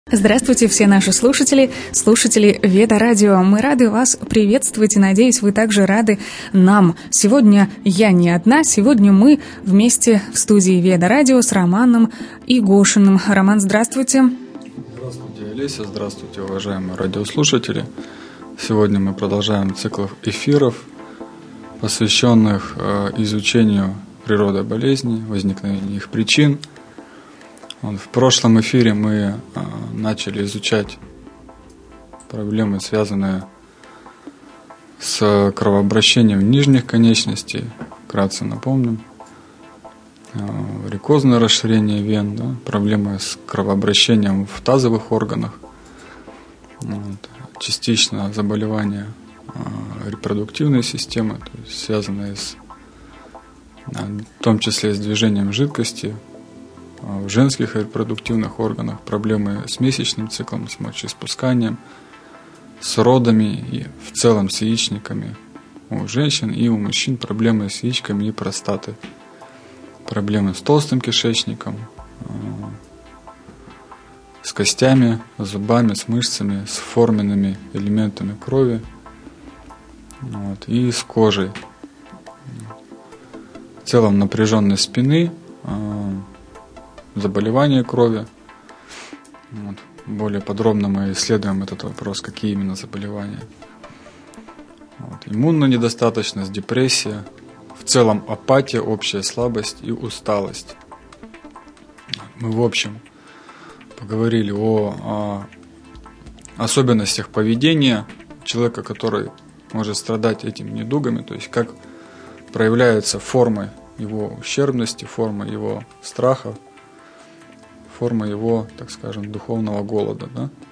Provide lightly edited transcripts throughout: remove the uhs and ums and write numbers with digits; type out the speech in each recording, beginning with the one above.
Здравствуйте, все наши слушатели Веда Радио. Мы рады вас приветствовать и, надеюсь, вы также рады нам. Сегодня я не одна, сегодня мы вместе в студии Веда Радио с Романом Игошиным. Роман, здравствуйте. Здравствуйте, Олеся, здравствуйте, уважаемые радиослушатели. Сегодня мы продолжаем цикл эфиров, посвященных изучению природы болезней, возникновению их причин. В прошлом эфире мы начали изучать проблемы, связанные с кровообращением нижних конечностей. Вкратце напомним. Варикозное расширение вен, проблемы с кровообращением в тазовых органах, частично заболевания репродуктивной системы, то есть связанные в том числе с движением жидкости, в женских репродуктивных органах, проблемы с месячным циклом, с мочеиспусканием, с родами и в целом с яичниками у женщин и у мужчин, проблемы с яичками и простатой, проблемы с толстым кишечником, с костями, с зубами, с мышцами, с форменными элементами крови и с кожей. В целом напряженность спины, заболевания крови. Более подробно мы исследуем этот вопрос, какие именно заболевания. Иммунная недостаточность, депрессия, в целом апатия, общая слабость и усталость. Мы в общем поговорили о особенностях поведения человека, который может страдать этими недугами, то есть как проявляются формы его ущербности, формы его страха, форма его, так скажем, духовного голода.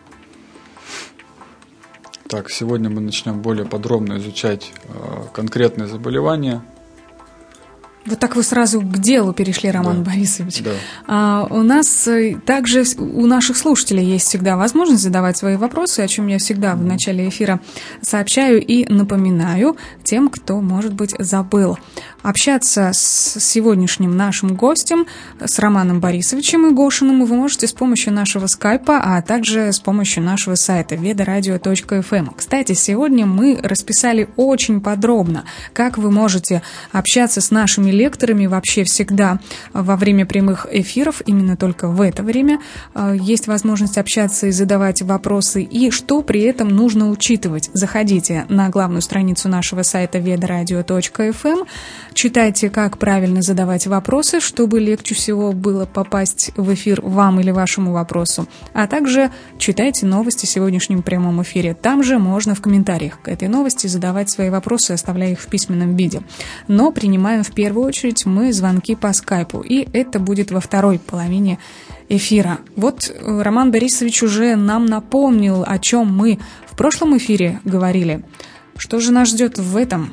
Так, сегодня мы начнем более подробно изучать конкретные заболевания. Вот так вы сразу к делу перешли, Роман Борисович. Да. У нас также, у наших слушателей есть всегда возможность задавать свои вопросы, о чем я всегда в начале эфира сообщаю и напоминаю тем, кто, может быть, забыл. Общаться с сегодняшним нашим гостем, с Романом Борисовичем Игошиным, вы можете с помощью нашего скайпа, а также с помощью нашего сайта vedaradio.fm. Кстати, сегодня мы расписали очень подробно, как вы можете общаться с нашими лекторами вообще всегда во время прямых эфиров, именно только в это время есть возможность общаться и задавать вопросы, и что при этом нужно учитывать. Заходите на главную страницу нашего сайта vedaradio.fm, читайте, как правильно задавать вопросы, чтобы легче всего было попасть в эфир вам или вашему вопросу, а также читайте новости в сегодняшнем прямом эфире. Там же можно в комментариях к этой новости задавать свои вопросы, оставляя их в письменном виде. Но принимаем в первую очередь мы звонки по скайпу, и это будет во второй половине эфира. Вот Роман Борисович уже нам напомнил, о чем мы в прошлом эфире говорили. Что же нас ждет в этом?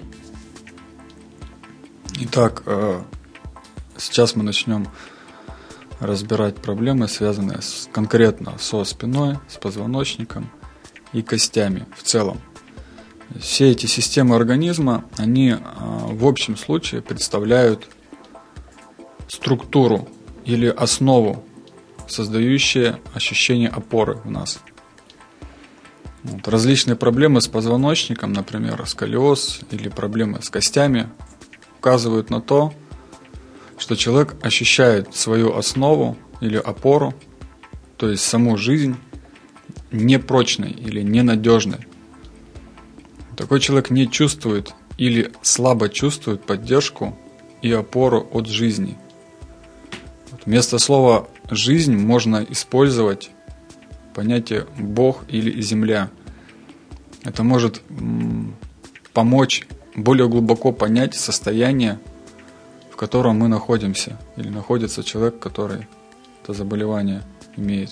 Итак, сейчас мы начнем разбирать проблемы, связанные конкретно со спиной, с позвоночником и костями в целом. Все эти системы организма, они в общем случае представляют структуру или основу, создающую ощущение опоры в нас. Различные проблемы с позвоночником, например, сколиоз или проблемы с костями, указывают на то, что человек ощущает свою основу или опору, то есть саму жизнь, непрочной или ненадежной. Такой человек не чувствует или слабо чувствует поддержку и опору от жизни. Вместо слова «жизнь» можно использовать понятие «Бог» или «земля». Это может помочь более глубоко понять состояние, в котором мы находимся, или находится человек, который это заболевание имеет.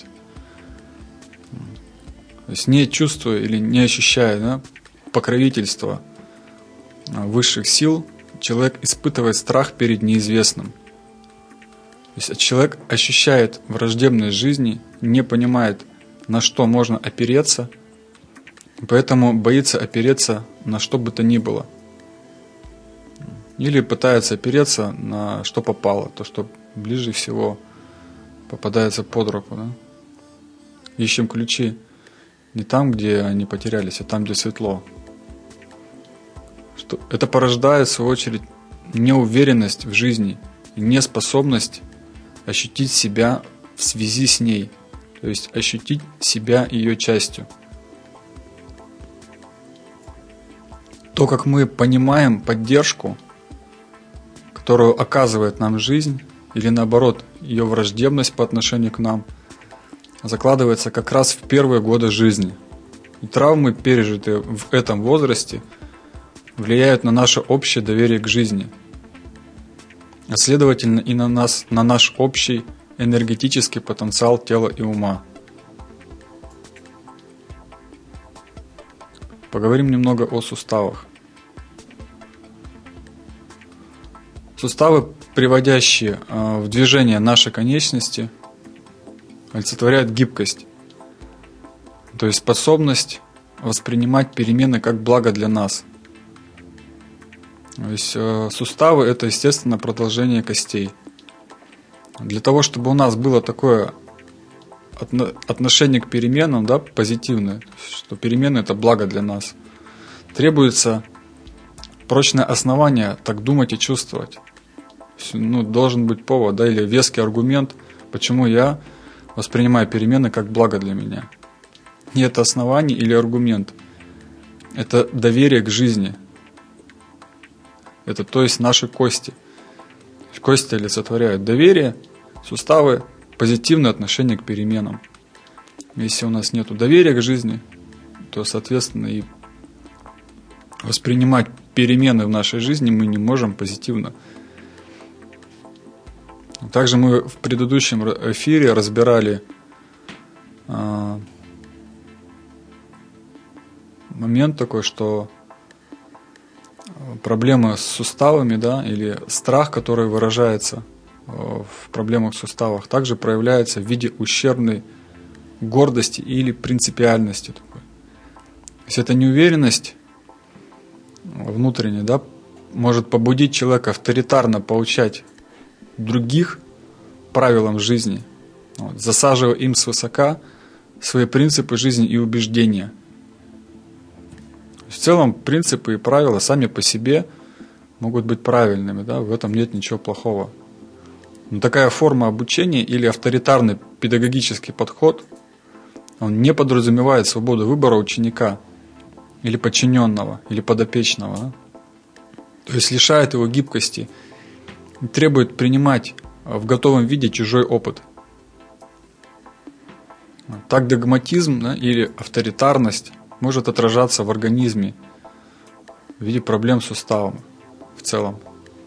То есть не чувствуя или не ощущая покровительства высших сил, человек испытывает страх перед неизвестным. То есть человек ощущает враждебность жизни, не понимает, на что можно опереться, поэтому боится опереться на что бы то ни было. Или пытается опереться на что попало, то, что ближе всего попадается под руку. Да? ищем ключи не там, где они потерялись, а там, где светло. Это порождает, в свою очередь, неуверенность в жизни и неспособность ощутить себя в связи с ней, то есть ощутить себя ее частью. То, как мы понимаем поддержку, которую оказывает нам жизнь, или наоборот, ее враждебность по отношению к нам, закладывается как раз в первые годы жизни. И травмы, пережитые в этом возрасте, влияют на наше общее доверие к жизни, а следовательно и на наш общий энергетический потенциал тела и ума. Поговорим немного о суставах. Суставы, приводящие в движение наши конечности, олицетворяют гибкость, то есть способность воспринимать перемены как благо для нас. То есть суставы – это, естественно, продолжение костей. Для того, чтобы у нас было такое отношение к переменам, да, позитивное, что перемены – это благо для нас, требуется прочное основание так думать и чувствовать. Должен быть повод, да, или веский аргумент, почему я воспринимаю перемены как благо для меня. Не это основание или аргумент, это доверие к жизни. Это, то есть, наши кости. Кости олицетворяют доверие, суставы – позитивное отношение к переменам. Если у нас нет доверия к жизни, то, соответственно, и воспринимать перемены в нашей жизни мы не можем позитивно. Также мы в предыдущем эфире разбирали момент такой, что проблемы с суставами, да, или страх, который выражается в проблемах в суставах, также проявляется в виде ущербной гордости или принципиальности такой. То есть эта неуверенность внутренняя, да, может побудить человека авторитарно поучать других правилам жизни, засаживая им свысока свои принципы жизни и убеждения. В целом принципы и правила сами по себе могут быть правильными, да, в этом нет ничего плохого. Но такая форма обучения или авторитарный педагогический подход, он не подразумевает свободу выбора ученика или подчиненного, или подопечного. Да? То есть лишает его гибкости и требует принимать в готовом виде чужой опыт. Так догматизм, да, или авторитарность может отражаться в организме в виде проблем с суставом в целом.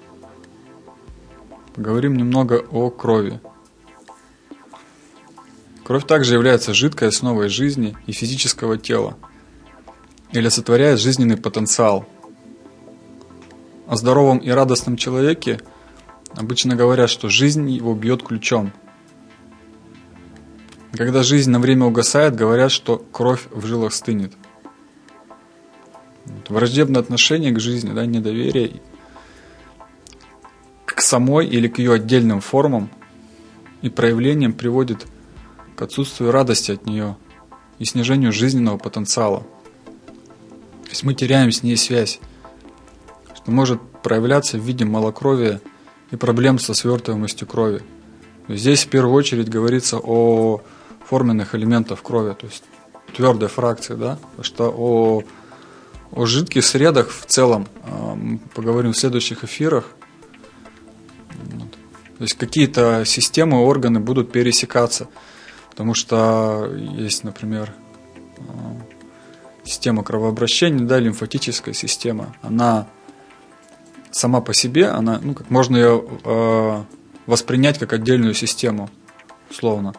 Поговорим немного о крови. Кровь также является жидкой основой жизни и физического тела и олицетворяет жизненный потенциал. О здоровом и радостном человеке обычно говорят, что жизнь его бьет ключом. Когда жизнь на время угасает, говорят, что кровь в жилах стынет. Враждебное отношение к жизни, да, недоверие к самой или к ее отдельным формам и проявлениям приводит к отсутствию радости от нее и снижению жизненного потенциала. То есть мы теряем с ней связь, что может проявляться в виде малокровия и проблем со свертываемостью крови. Здесь в первую очередь говорится о форменных элементах крови, то есть твердой фракции, да, что о жидких средах в целом мы поговорим в следующих эфирах. То есть какие-то системы, органы будут пересекаться, потому что есть, например, система кровообращения, да, лимфатическая система, она сама по себе, она, можно ее воспринять как отдельную систему, условно.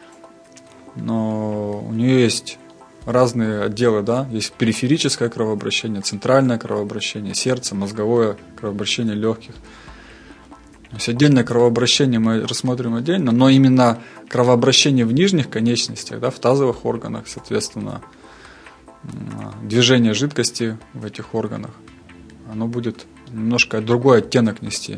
Но у нее есть разные отделы, да, есть периферическое кровообращение, центральное кровообращение, сердце, мозговое кровообращение легких. То есть отдельное кровообращение мы рассмотрим отдельно, но именно кровообращение в нижних конечностях, да, в тазовых органах, соответственно, движение жидкости в этих органах, оно будет немножко другой оттенок нести.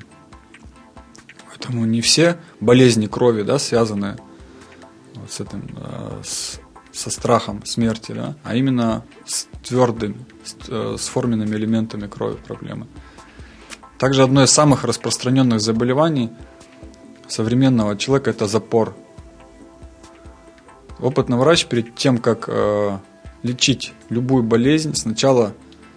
Поэтому не все болезни крови, да, связаны вот с со страхом смерти, да, а именно с твердыми, с форменными элементами крови проблемы. Также одно из самых распространенных заболеваний современного человека – это запор. Опытный врач перед тем, как лечить любую болезнь, сначала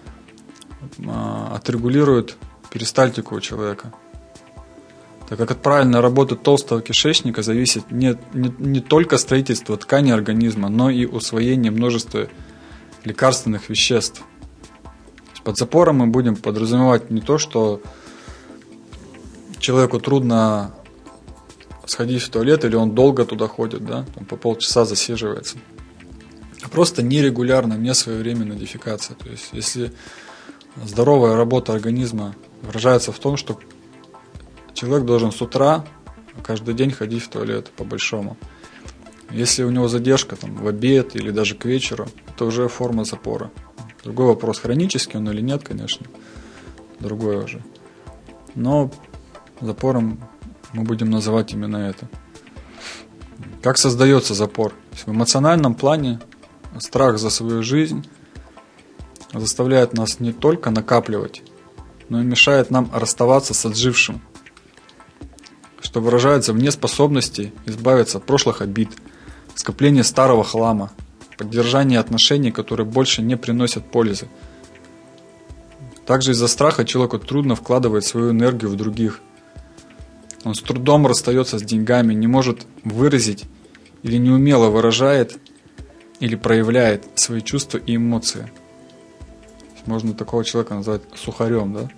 отрегулирует перистальтику у человека. Так как от правильной работы толстого кишечника зависит не только строительство тканей организма, но и усвоение множества лекарственных веществ. Под запором мы будем подразумевать не то, что человеку трудно сходить в туалет, или он долго туда ходит, да, там по полчаса засиживается, а просто нерегулярно, несвоевременная дефекация. То есть, если здоровая работа организма выражается в том, что человек должен с утра каждый день ходить в туалет по-большому. Если у него задержка там, в обед или даже к вечеру, это уже форма запора. Другой вопрос, хронический он или нет, конечно, другой уже. Но запором мы будем называть именно это. Как создается запор? В эмоциональном плане страх за свою жизнь заставляет нас не только накапливать, но и мешает нам расставаться с отжившим, что выражается в неспособности избавиться от прошлых обид, скопления старого хлама, поддержания отношений, которые больше не приносят пользы. Также из-за страха человеку трудно вкладывать свою энергию в других. Он с трудом расстается с деньгами, не может выразить или неумело выражает или проявляет свои чувства и эмоции. Можно такого человека назвать сухарем, да?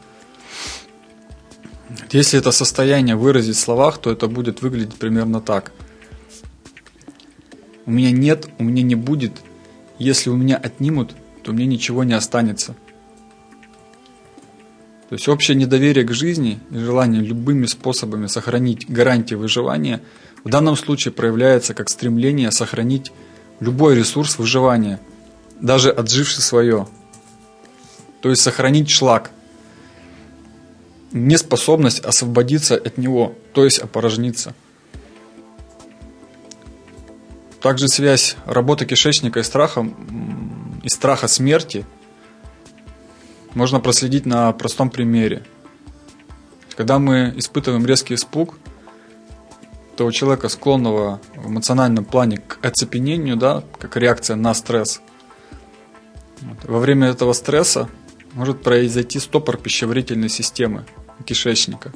Если это состояние выразить в словах, то это будет выглядеть примерно так. У меня нет, у меня не будет. Если у меня отнимут, то мне ничего не останется. То есть общее недоверие к жизни и желание любыми способами сохранить гарантии выживания в данном случае проявляется как стремление сохранить любой ресурс выживания, даже отживший свое. То есть сохранить шлак. Неспособность освободиться от него, то есть опорожниться. Также связь работы кишечника и страха смерти можно проследить на простом примере. Когда мы испытываем резкий испуг, то у человека, склонного в эмоциональном плане к оцепенению, да, как реакция на стресс, во время этого стресса может произойти стопор пищеварительной системы кишечника.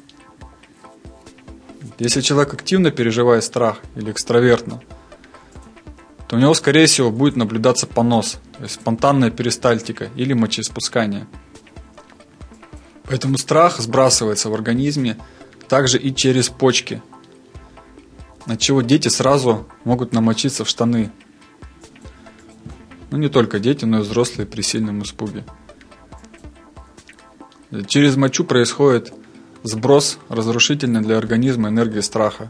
Если человек активно переживает страх или экстравертно, то у него, скорее всего, будет наблюдаться понос, то есть спонтанная перистальтика или мочеиспускание. Поэтому страх сбрасывается в организме также и через почки, от чего дети сразу могут намочиться в штаны. Ну, не только дети, но и взрослые при сильном испуге. Через мочу происходит сброс разрушительной для организма энергии страха.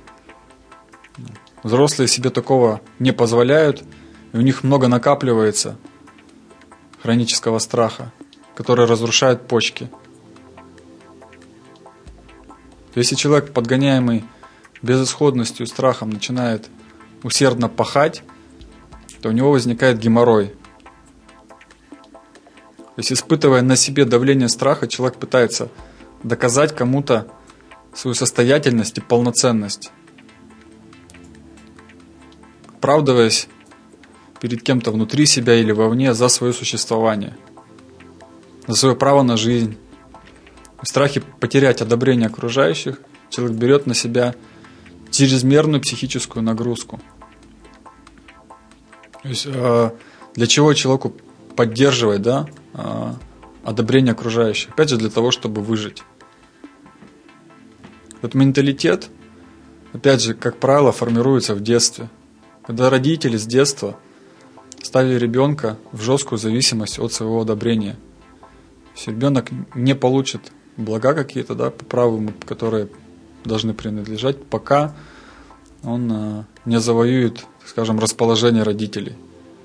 Взрослые себе такого не позволяют, и у них много накапливается хронического страха, который разрушает почки. Если человек, подгоняемый безысходностью и страхом, начинает усердно пахать, то у него возникает геморрой. То есть, испытывая на себе давление страха, человек пытается доказать кому-то свою состоятельность и полноценность, оправдываясь перед кем-то внутри себя или вовне за свое существование, за свое право на жизнь. В страхе потерять одобрение окружающих человек берет на себя чрезмерную психическую нагрузку. То есть, для чего человеку поддерживать, да, одобрение окружающих? Опять же, для того, чтобы выжить. Этот менталитет, опять же, как правило, формируется в детстве. Когда родители с детства ставили ребенка в жесткую зависимость от своего одобрения. То есть ребенок не получит блага какие-то, да, по праву, которые должны принадлежать, пока он не завоюет, скажем, расположение родителей.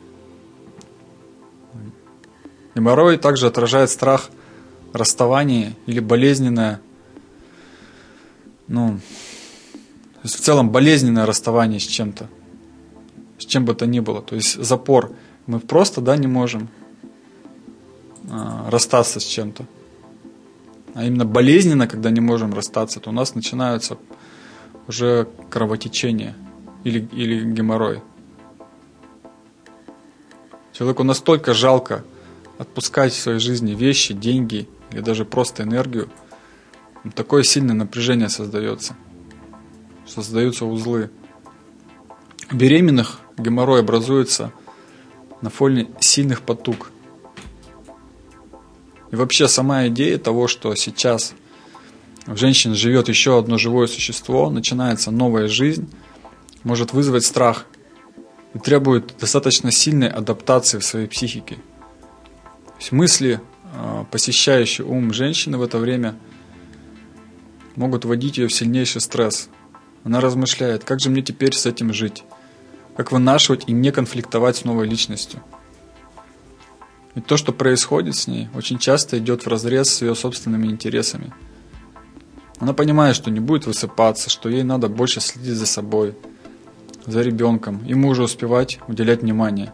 Геморрой также отражает страх расставания или болезненное, то есть в целом болезненное расставание с чем-то. с чем бы то ни было. То есть запор. Мы просто, да, не можем расстаться с чем-то. А именно болезненно, когда не можем расстаться, то у нас начинаются уже кровотечения или геморрой. Человеку настолько жалко отпускать в своей жизни вещи, деньги или даже просто энергию. Такое сильное напряжение создается. Создаются узлы. У беременных геморрой образуется на фоне сильных потуг. И вообще сама идея того, что сейчас в женщине живет еще одно живое существо, начинается новая жизнь, может вызвать страх и требует достаточно сильной адаптации в своей психике. То есть мысли, посещающие ум женщины в это время, могут вводить ее в сильнейший стресс. Она размышляет, как же мне теперь с этим жить, как вынашивать и не конфликтовать с новой личностью. И то, что происходит с ней, очень часто идет вразрез с ее собственными интересами. Она понимает, что не будет высыпаться, что ей надо больше следить за собой, за ребенком, и мужу успевать уделять внимание.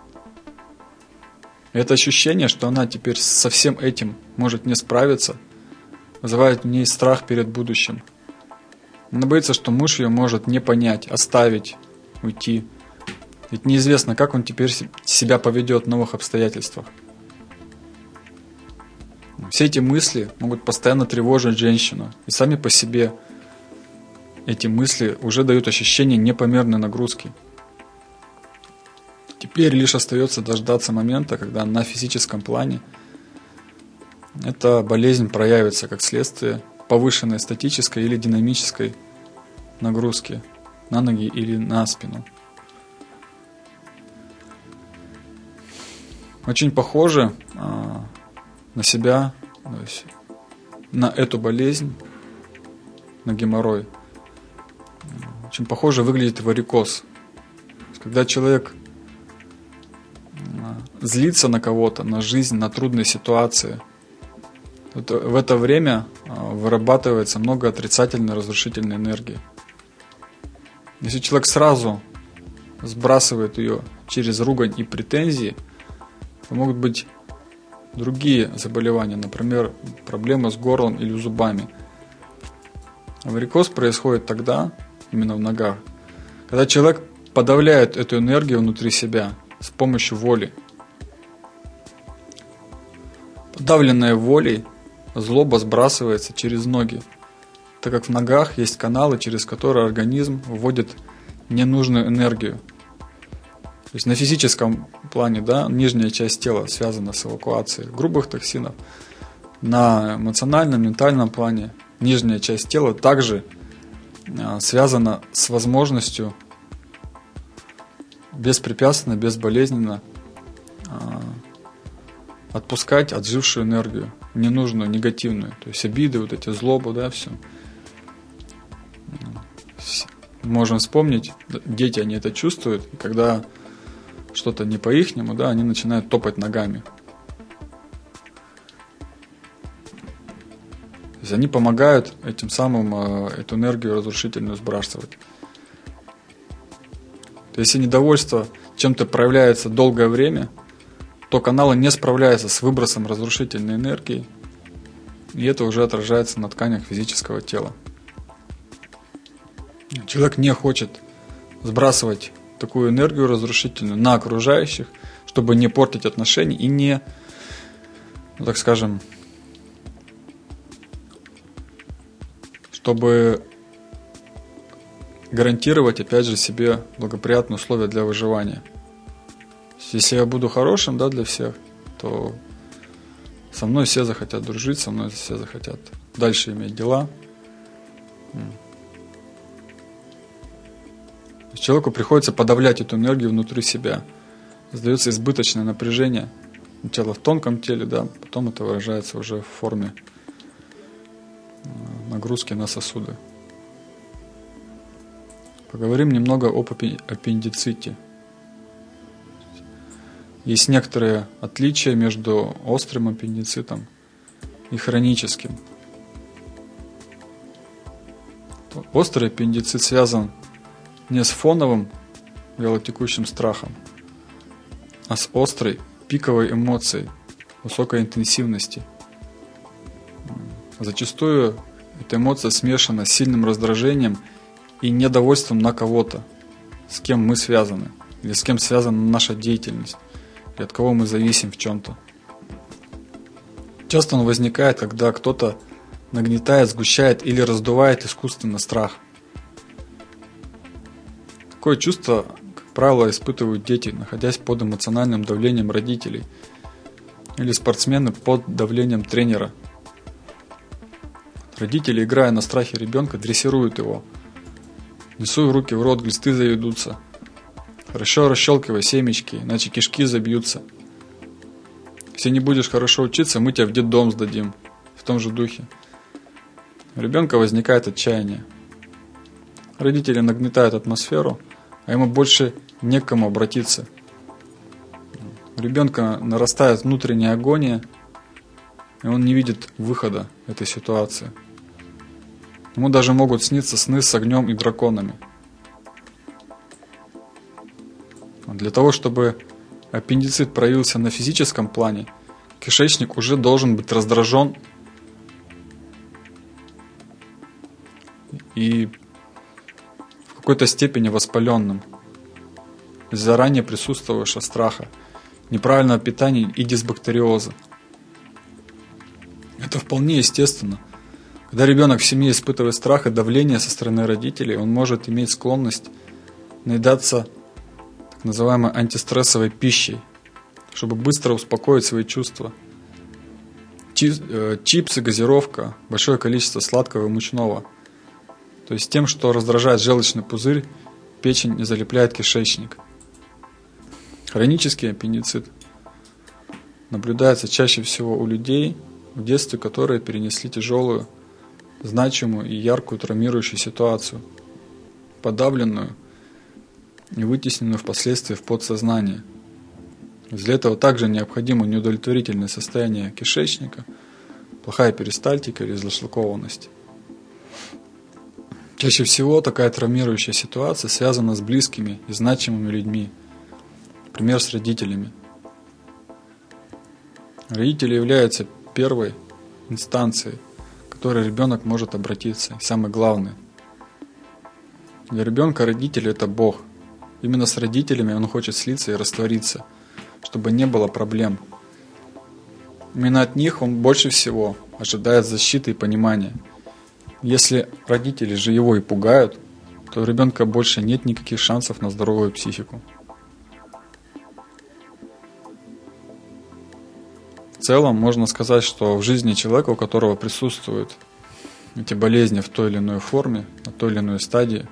И это ощущение, что она теперь со всем этим может не справиться, вызывает в ней страх перед будущим. Она боится, что муж ее может не понять, оставить, уйти. Ведь неизвестно, как он теперь себя поведет в новых обстоятельствах. Все эти мысли могут постоянно тревожить женщину. И сами по себе эти мысли уже дают ощущение непомерной нагрузки. Теперь лишь остается дождаться момента, когда на физическом плане эта болезнь проявится как следствие повышенной статической или динамической нагрузки на ноги или на спину. Очень похоже на себя, то есть на эту болезнь, на геморрой. Очень похоже выглядит варикоз. Когда человек злится на кого-то, на жизнь, на трудные ситуации, в это время вырабатывается много отрицательной разрушительной энергии. Если человек сразу сбрасывает ее через ругань и претензии, то могут быть другие заболевания, например, проблемы с горлом или зубами. Варикоз происходит тогда, именно в ногах, когда человек подавляет эту энергию внутри себя с помощью воли. Подавленная волей злоба сбрасывается через ноги, так как в ногах есть каналы, через которые организм вводит ненужную энергию. То есть на физическом плане, да, нижняя часть тела связана с эвакуацией грубых токсинов. На эмоциональном, ментальном плане нижняя часть тела также связана с возможностью беспрепятственно, безболезненно отпускать отжившую энергию, ненужную, негативную. То есть обиды, вот эти злобы, да, все. Можем вспомнить, дети, они это чувствуют, когда что-то не по-ихнему, да, они начинают топать ногами. То есть они помогают этим самым эту энергию разрушительную сбрасывать. То есть, если недовольство чем-то проявляется долгое время, то каналы не справляются с выбросом разрушительной энергии, и это уже отражается на тканях физического тела. Человек не хочет сбрасывать такую энергию разрушительную на окружающих, чтобы не портить отношения и не, так скажем, чтобы гарантировать, опять же, себе благоприятные условия для выживания. Если я буду хорошим, да, для всех, то со мной все захотят дружить, со мной все захотят дальше иметь дела. Человеку приходится подавлять эту энергию внутри себя. Создается избыточное напряжение. Сначала в тонком теле, да, потом это выражается уже в форме нагрузки на сосуды. Поговорим немного об аппендиците. Есть некоторые отличия между острым аппендицитом и хроническим. Острый аппендицит связан не с фоновым вялотекущим страхом, а с острой, пиковой эмоцией, высокой интенсивности. Зачастую эта эмоция смешана с сильным раздражением и недовольством на кого-то, с кем мы связаны, или с кем связана наша деятельность, и от кого мы зависим в чем-то. Часто он возникает, когда кто-то нагнетает, сгущает или раздувает искусственно страх. Такое чувство, как правило, испытывают дети, находясь под эмоциональным давлением родителей, или спортсмены под давлением тренера. Родители, играя на страхе ребенка, дрессируют его. Не суй руки в рот, глисты заведутся. Хорошо расщелкивай семечки, иначе кишки забьются. Если не будешь хорошо учиться, мы тебя в детдом сдадим. В том же духе. У ребенка возникает отчаяние. Родители нагнетают атмосферу, а ему больше не к кому обратиться. У ребенка нарастает внутренняя агония, и он не видит выхода этой ситуации. Ему даже могут сниться сны с огнем и драконами. Для того, чтобы аппендицит проявился на физическом плане, кишечник уже должен быть раздражен и в какой-то степени воспаленным из-за ранее присутствовавшего страха, неправильного питания и дисбактериоза. Это вполне естественно. Когда ребенок в семье испытывает страх и давление со стороны родителей, он может иметь склонность наедаться так называемой антистрессовой пищей, чтобы быстро успокоить свои чувства. Чипсы, газировка, большое количество сладкого и мучного. То есть тем, что раздражает желчный пузырь, печень и залепляет кишечник. Хронический аппендицит наблюдается чаще всего у людей, в детстве которые перенесли тяжелую, значимую и яркую травмирующую ситуацию, подавленную и вытесненную впоследствии в подсознание. Для этого также необходимо неудовлетворительное состояние кишечника, плохая перистальтика или зашлакованность. Чаще всего такая травмирующая ситуация связана с близкими и значимыми людьми, например, с родителями. Родители являются первой инстанцией, к которой ребенок может обратиться. И самое главное, для ребенка родители – это Бог. Именно с родителями он хочет слиться и раствориться, чтобы не было проблем. Именно от них он больше всего ожидает защиты и понимания. Если родители же его и пугают, то у ребенка больше нет никаких шансов на здоровую психику. В целом можно сказать, что в жизни человека, у которого присутствуют эти болезни в той или иной форме, на той или иной стадии,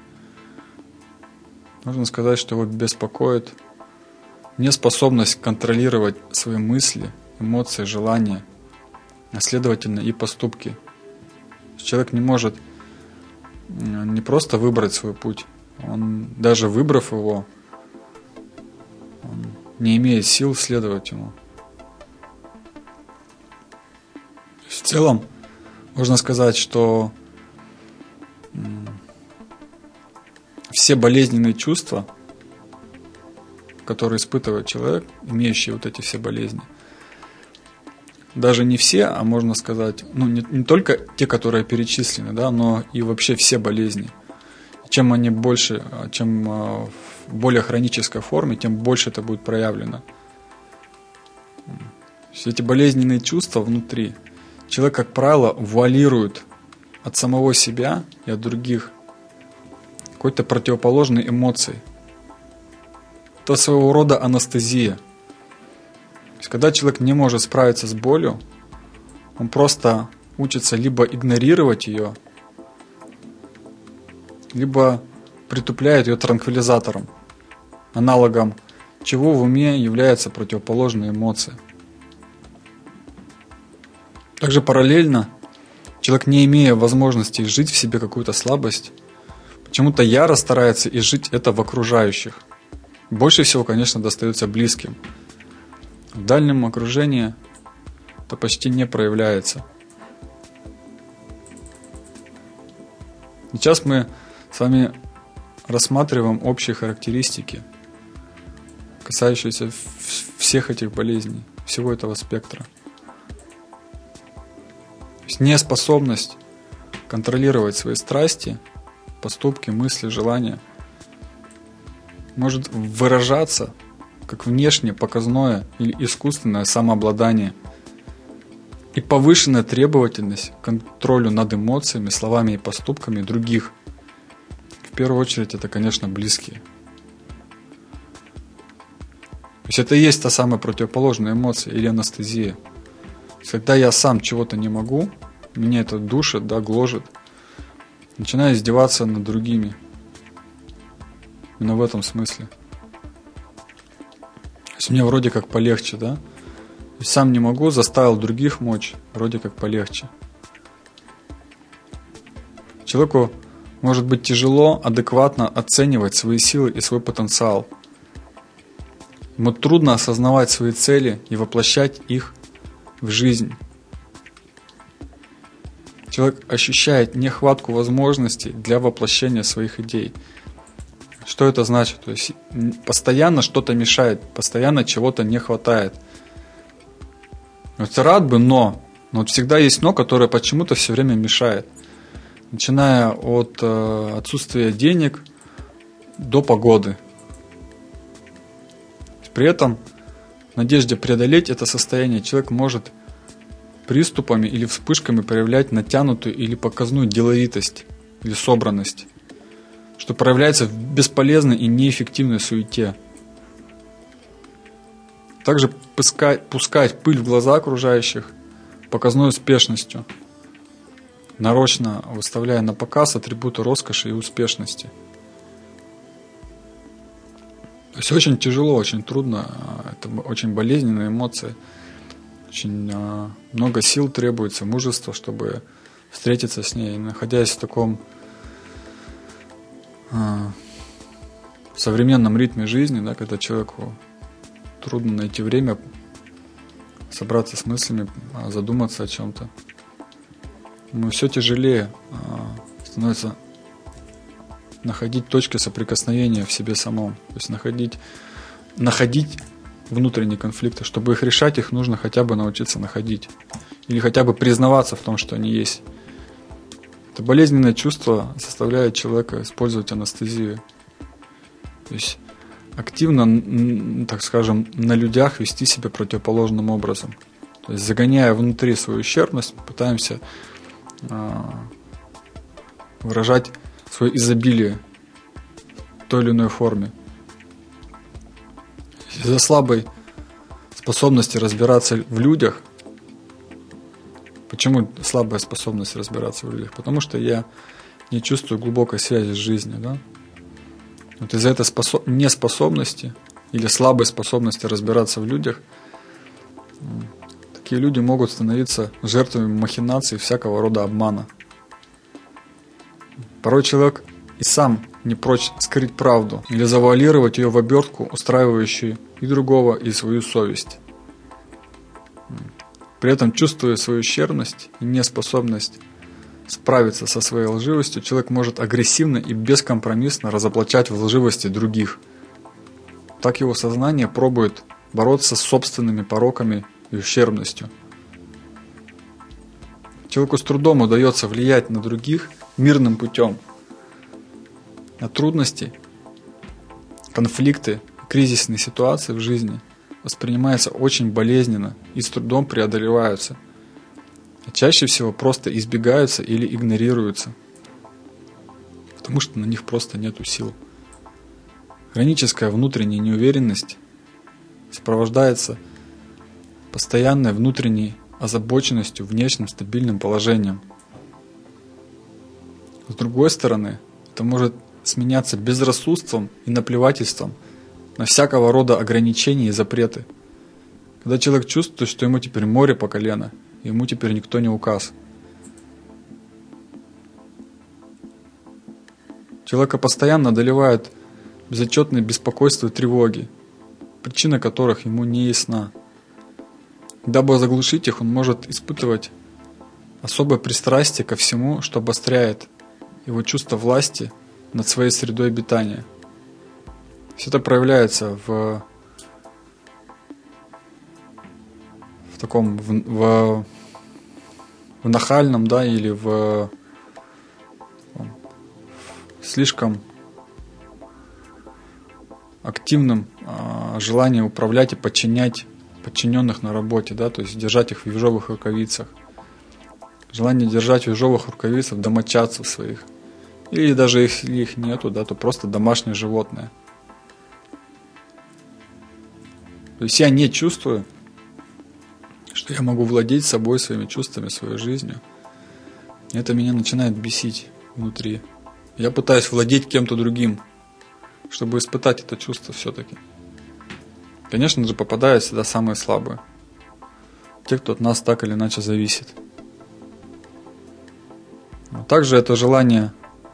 можно сказать, что его беспокоит неспособность контролировать свои мысли, эмоции, желания, а следовательно и поступки. Человек не может не просто выбрать свой путь, он даже выбрав его, он не имеет сил следовать ему. В целом, можно сказать, что все болезненные чувства, которые испытывает человек, имеющий вот эти все болезни, даже не все, а можно сказать, не только те, которые перечислены, да, но и вообще все болезни. Чем они больше, чем в более хронической форме, тем больше это будет проявлено. Все эти болезненные чувства внутри человек, как правило, вуалирует от самого себя и от других какой-то противоположной эмоции. Это своего рода анестезия. То есть, когда человек не может справиться с болью, он просто учится либо игнорировать ее, либо притупляет ее транквилизатором, аналогом чего в уме является противоположная эмоция. Также параллельно человек, не имея возможности изжить в себе какую-то слабость, почему-то яро старается изжить это в окружающих. Больше всего, конечно, достается близким. В дальнем окружении это почти не проявляется. Сейчас мы с вами рассматриваем общие характеристики касающаяся всех этих болезней, всего этого спектра. То есть неспособность контролировать свои страсти, поступки, мысли, желания может выражаться как внешне показное или искусственное самообладание и повышенная требовательность к контролю над эмоциями, словами и поступками других. В первую очередь это, конечно, близкие. То есть это и есть та самая противоположная эмоция или анестезия. Когда я сам чего-то не могу, меня это душит, гложет, начинаю издеваться над другими. Именно в этом смысле. То есть мне вроде как полегче, да? Сам не могу, заставил других мочь, вроде как полегче. Человеку может быть тяжело адекватно оценивать свои силы и свой потенциал. Ему трудно осознавать свои цели и воплощать их в жизнь. Человек ощущает нехватку возможностей для воплощения своих идей. Что это значит? То есть постоянно что-то мешает, постоянно чего-то не хватает. Вот рад бы, но вот всегда есть но, которое почему-то все время мешает. Начиная от отсутствия денег до погоды. При этом в надежде преодолеть это состояние человек может приступами или вспышками проявлять натянутую или показную деловитость или собранность, что проявляется в бесполезной и неэффективной суете. Также пускать пыль в глаза окружающих показной успешностью, нарочно выставляя на показ атрибуты роскоши и успешности. То есть очень тяжело, очень трудно, это очень болезненные эмоции, очень много сил требуется, мужества, чтобы встретиться с ней, находясь в таком современном ритме жизни, да, когда человеку трудно найти время собраться с мыслями, задуматься о чем-то. Но все тяжелее становится находить точки соприкосновения в себе самом. То есть находить внутренние конфликты. Чтобы их решать, их нужно хотя бы научиться находить. Или хотя бы признаваться в том, что они есть. Это болезненное чувство заставляет человека использовать анестезию. То есть активно, так скажем, на людях вести себя противоположным образом. То есть загоняя внутри свою ущербность, мы пытаемся выражать свое изобилие в той или иной форме. Из-за слабой способности разбираться в людях. Почему слабая способность разбираться в людях? Потому что я не чувствую глубокой связи с жизнью, да? Вот из-за этой неспособности или слабой способности разбираться в людях такие люди могут становиться жертвами махинаций и всякого рода обмана. Порой человек и сам не прочь скрыть правду или завуалировать ее в обертку, устраивающую и другого, и свою совесть. При этом, чувствуя свою ущербность и неспособность справиться со своей лживостью, человек может агрессивно и бескомпромиссно разоблачать в лживости других. Так его сознание пробует бороться с собственными пороками и ущербностью. Человеку с трудом удается влиять на других мирным путем. А трудности, конфликты, кризисные ситуации в жизни воспринимаются очень болезненно и с трудом преодолеваются. А чаще всего просто избегаются или игнорируются, потому что на них просто нету сил. Хроническая внутренняя неуверенность сопровождается постоянной внутренней озабоченностью внешним стабильным положением. С другой стороны, это может сменяться безрассудством и наплевательством на всякого рода ограничения и запреты. Когда человек чувствует, что ему теперь море по колено, ему теперь никто не указ. Человека постоянно одолевают безотчетные беспокойства и тревоги, причина которых ему не ясна. Дабы заглушить их, он может испытывать особое пристрастие ко всему, что обостряет его чувство власти над своей средой обитания. Все это проявляется в таком в нахальном, да, или в слишком активном желании управлять и подчинять подчиненных на работе, да, то есть держать их в ежовых рукавицах. Желание держать в ежовых рукавицах домочадцев своих. Или даже если их нету, да, то просто домашнее животное. То есть я не чувствую, что я могу владеть собой, своими чувствами, своей жизнью. Это меня начинает бесить внутри. Я пытаюсь владеть кем-то другим, чтобы испытать это чувство все-таки. Конечно же, попадают сюда самые слабые. Те, кто от нас так или иначе зависит. А также это желание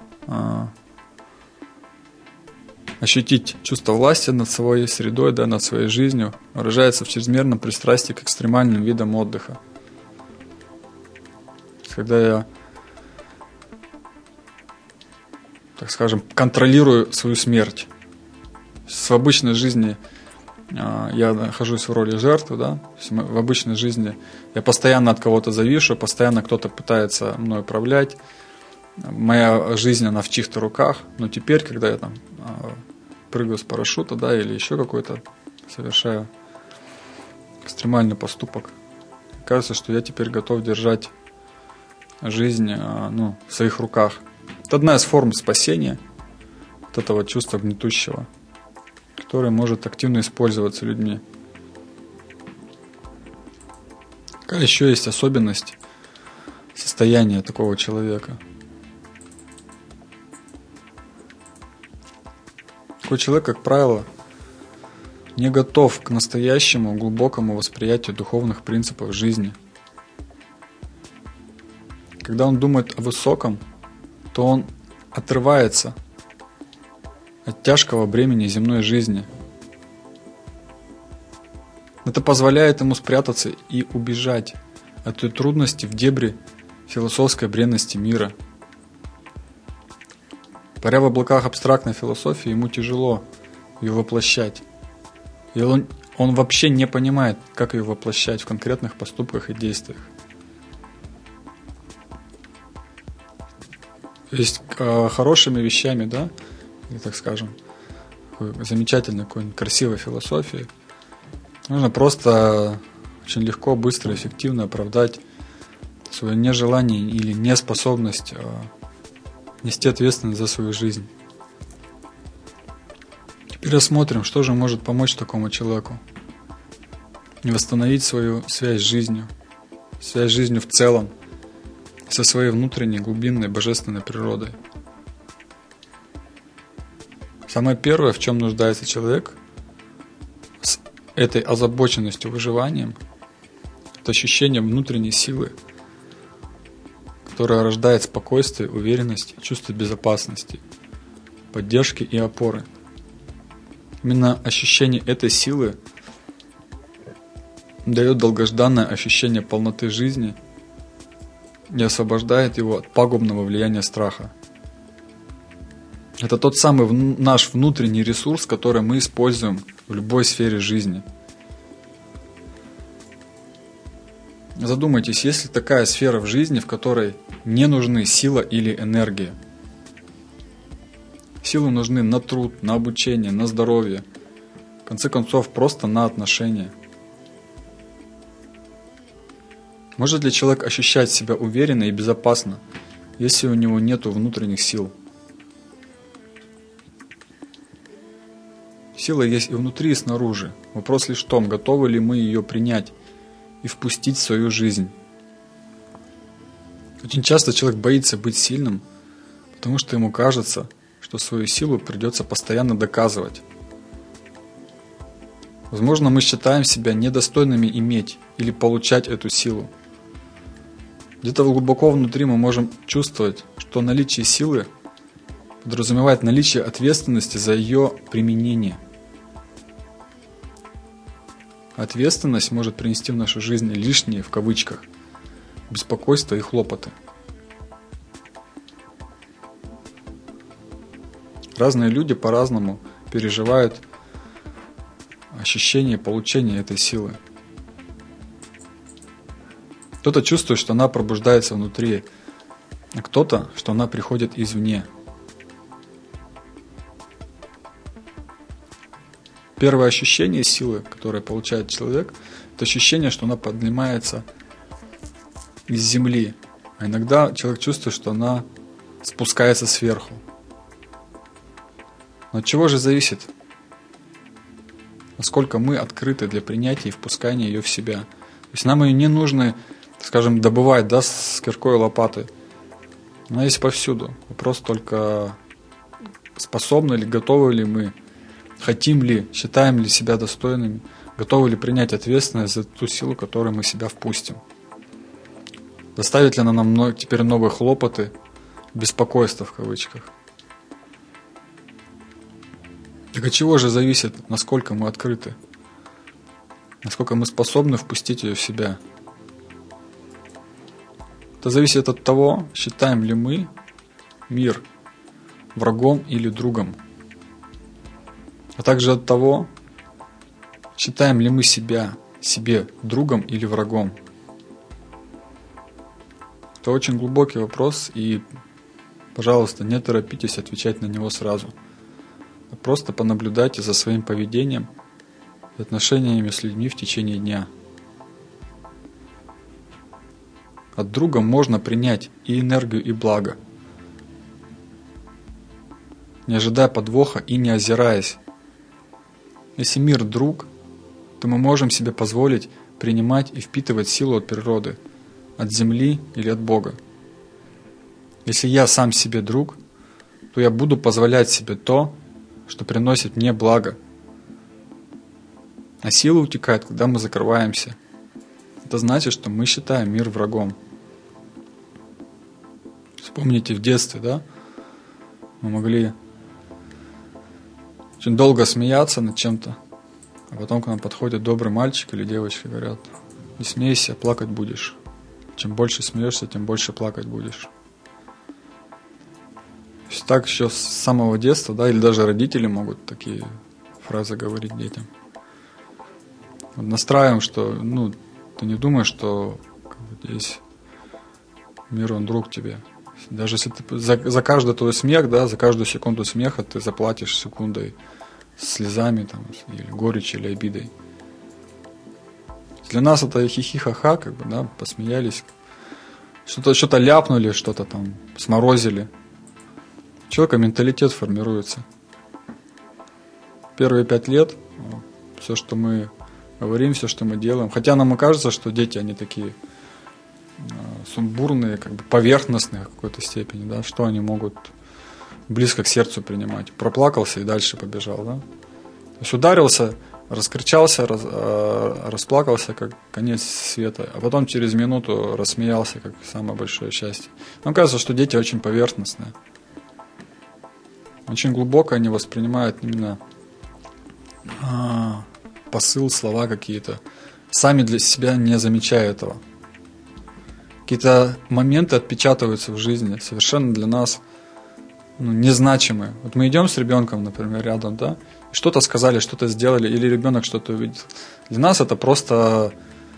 ощутить чувство власти над своей средой, да, над своей жизнью, выражается в чрезмерном пристрастии к экстремальным видам отдыха. Когда я, так скажем, контролирую свою смерть. В обычной жизни я нахожусь в роли жертвы, да? В обычной жизни я постоянно от кого-то завишу, постоянно кто-то пытается мной управлять. Моя жизнь, она в чьих-то руках. Но теперь, когда я там прыгаю с парашюта, да, или еще какой-то совершаю экстремальный поступок, кажется, что я теперь готов держать жизнь, в своих руках. Это одна из форм спасения от этого чувства гнетущего, которое может активно использоваться людьми. Какая еще есть особенность состояния такого человека? Такой человек, как правило, не готов к настоящему глубокому восприятию духовных принципов жизни. Когда он думает о высоком, то он отрывается от тяжкого бремени земной жизни. Это позволяет ему спрятаться и убежать от той трудности в дебри философской бренности мира. Паря в облаках абстрактной философии, ему тяжело ее воплощать. И он вообще не понимает, как ее воплощать в конкретных поступках и действиях. То есть хорошими вещами, да, или, так скажем, замечательной, какой-нибудь красивой философией нужно просто очень легко, быстро, эффективно оправдать свое нежелание или неспособность нести ответственность за свою жизнь. Теперь рассмотрим, что же может помочь такому человеку и восстановить свою связь с жизнью в целом, со своей внутренней, глубинной, божественной природой. Самое первое, в чем нуждается человек с этой озабоченностью выживанием, это ощущение внутренней силы, которая рождает спокойствие, уверенность, чувство безопасности, поддержки и опоры. Именно ощущение этой силы дает долгожданное ощущение полноты жизни и освобождает его от пагубного влияния страха. Это тот самый наш внутренний ресурс, который мы используем в любой сфере жизни. Задумайтесь, есть ли такая сфера в жизни, в которой не нужны сила или энергия? Силы нужны на труд, на обучение, на здоровье, в конце концов, просто на отношения. Может ли человек ощущать себя уверенно и безопасно, если у него нет внутренних сил? Сила есть и внутри, и снаружи. Вопрос лишь в том, готовы ли мы ее принять и впустить в свою жизнь. Очень часто человек боится быть сильным, потому что ему кажется, что свою силу придется постоянно доказывать. Возможно, мы считаем себя недостойными иметь или получать эту силу. Где-то глубоко внутри мы можем чувствовать, что наличие силы подразумевает наличие ответственности за ее применение. Ответственность может принести в нашу жизнь лишние, в кавычках, беспокойство и хлопоты. Разные люди по-разному переживают ощущение получения этой силы. Кто-то чувствует, что она пробуждается внутри, а кто-то, что она приходит извне. Первое ощущение силы, которое получает человек, это ощущение, что она поднимается из земли. А иногда человек чувствует, что она спускается сверху. Но от чего же зависит? Насколько мы открыты для принятия и впускания ее в себя. То есть нам ее не нужно, скажем, добывать, да, с киркой и лопатой. Она есть повсюду. Вопрос только, способны ли, готовы ли мы, хотим ли, считаем ли себя достойными, готовы ли принять ответственность за ту силу, которую мы в себя впустим. Доставит ли она нам теперь новые хлопоты, беспокойство в кавычках. Так от чего же зависит, насколько мы открыты? Насколько мы способны впустить ее в себя? Это зависит от того, считаем ли мы мир врагом или другом. А также от того, считаем ли мы себе другом или врагом. Это очень глубокий вопрос, и, пожалуйста, не торопитесь отвечать на него сразу. Просто понаблюдайте за своим поведением и отношениями с людьми в течение дня. От друга можно принять и энергию, и благо, не ожидая подвоха и не озираясь. Если мир друг, то мы можем себе позволить принимать и впитывать силу от природы, от земли или от Бога. Если я сам себе друг, то я буду позволять себе то, что приносит мне благо. А сила утекает, когда мы закрываемся. Это значит, что мы считаем мир врагом. Вспомните в детстве, да? Мы могли очень долго смеяться над чем-то, а потом к нам подходит добрый мальчик или девочка и говорят: не смейся, плакать будешь. Чем больше смеешься, тем больше плакать будешь. То есть так еще с самого детства, да, или даже родители могут такие фразы говорить детям. Вот настраиваем, что, ты не думаешь, что здесь мир, он друг тебе. Даже если ты за каждый твой смех, да, за каждую секунду смеха ты заплатишь секундой слезами, там, или горечью, или обидой. Для нас это хихи-ха-ха, да, посмеялись, что-то ляпнули, что-то там сморозили. У человека менталитет формируется. Первые 5 лет все, что мы говорим, все, что мы делаем, хотя нам и кажется, что дети, они такие сумбурные, поверхностные в какой-то степени, да, что они могут близко к сердцу принимать. Проплакался и дальше побежал, да. То есть ударился, раскричался, расплакался, как конец света, а потом через минуту рассмеялся, как самое большое счастье. Нам кажется, что дети очень поверхностные. Очень глубоко они воспринимают именно посыл, слова какие-то, сами для себя не замечая этого. Какие-то моменты отпечатываются в жизни, совершенно для нас незначимые. Вот мы идем с ребенком, например, рядом, да, что-то сказали, что-то сделали, или ребенок что-то увидел. Для нас это просто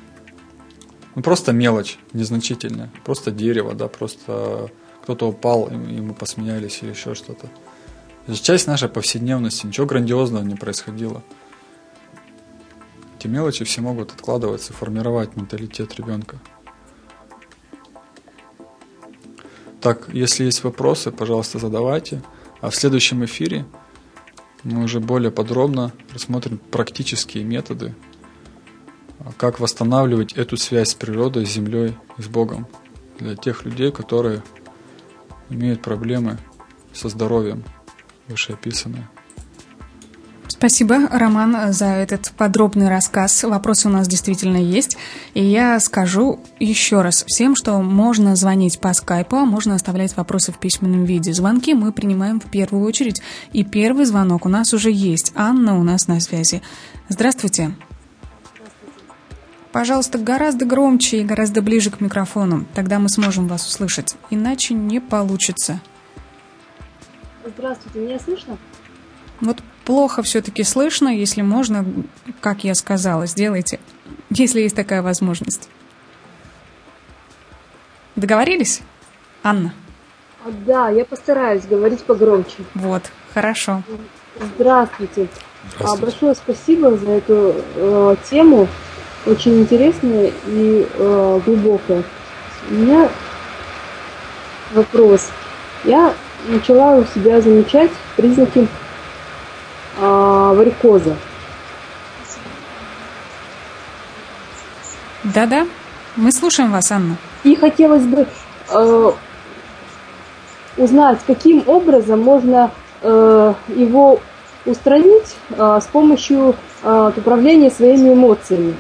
мелочь, незначительная, просто дерево, да, просто кто-то упал, и мы посмеялись, или еще что-то. Это часть нашей повседневности, ничего грандиозного не происходило. Эти мелочи все могут откладываться, формировать менталитет ребенка. Так, если есть вопросы, пожалуйста, задавайте. А в следующем эфире мы уже более подробно рассмотрим практические методы, как восстанавливать эту связь с природой, с землей и с Богом для тех людей, которые имеют проблемы со здоровьем, вышеописанные. Спасибо, Роман, за этот подробный рассказ. Вопросы у нас действительно есть. И я скажу еще раз всем, что можно звонить по скайпу, а можно оставлять вопросы в письменном виде. Звонки мы принимаем в первую очередь. И первый звонок у нас уже есть. Анна у нас на связи. Здравствуйте. Пожалуйста, гораздо громче и гораздо ближе к микрофону. Тогда мы сможем вас услышать. Иначе не получится. Здравствуйте, меня слышно? Вот плохо все-таки слышно, если можно, как я сказала, сделайте, если есть такая возможность. Договорились, Анна? Да, я постараюсь говорить погромче. Вот, хорошо. Здравствуйте. Здравствуйте. Большое спасибо за эту тему. Очень интересная и глубокая. У меня вопрос. Я начала у себя замечать признаки варикоза. Да-да, мы слушаем вас, Анна. И хотелось бы узнать, каким образом можно его устранить с помощью управления своими эмоциями.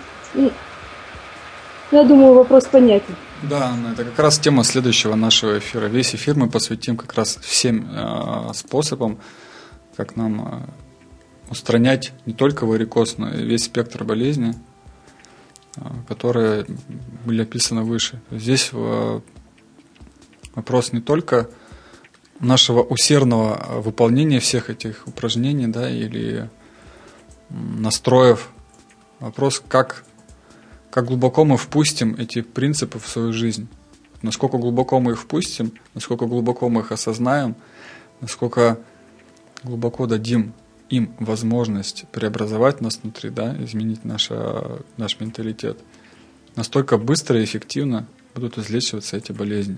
Я думаю, вопрос понятен. Да, Анна, это как раз тема следующего нашего эфира. Весь эфир мы посвятим как раз всем способам, как нам устранять не только варикоз, но и весь спектр болезней, которые были описаны выше. Здесь вопрос не только нашего усердного выполнения всех этих упражнений, да, или настроев. Вопрос, как глубоко мы впустим эти принципы в свою жизнь. Насколько глубоко мы их впустим, насколько глубоко мы их осознаем, насколько глубоко дадим им возможность преобразовать нас внутри, да, изменить наш менталитет, настолько быстро и эффективно будут излечиваться эти болезни.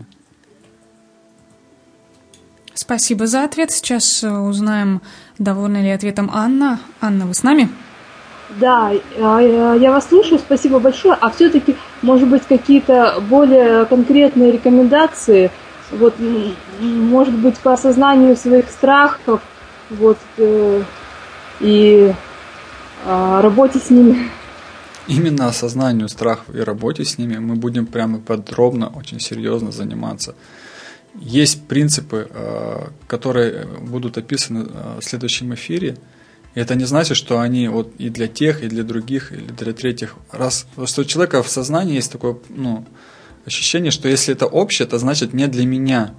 Спасибо за ответ. Сейчас узнаем, довольна ли ответом Анна. Анна, вы с нами? Да, я вас слушаю, спасибо большое. А все-таки, может быть, какие-то более конкретные рекомендации, вот, может быть, по осознанию своих страхов, вот, и работе с ними. Именно осознанию страхов и работе с ними мы будем прямо подробно, очень серьезно заниматься. Есть принципы, которые будут описаны в следующем эфире. И это не значит, что они вот и для тех, и для других, или для третьих. Что у человека в сознании есть такое ощущение, что если это общее, это значит не для меня.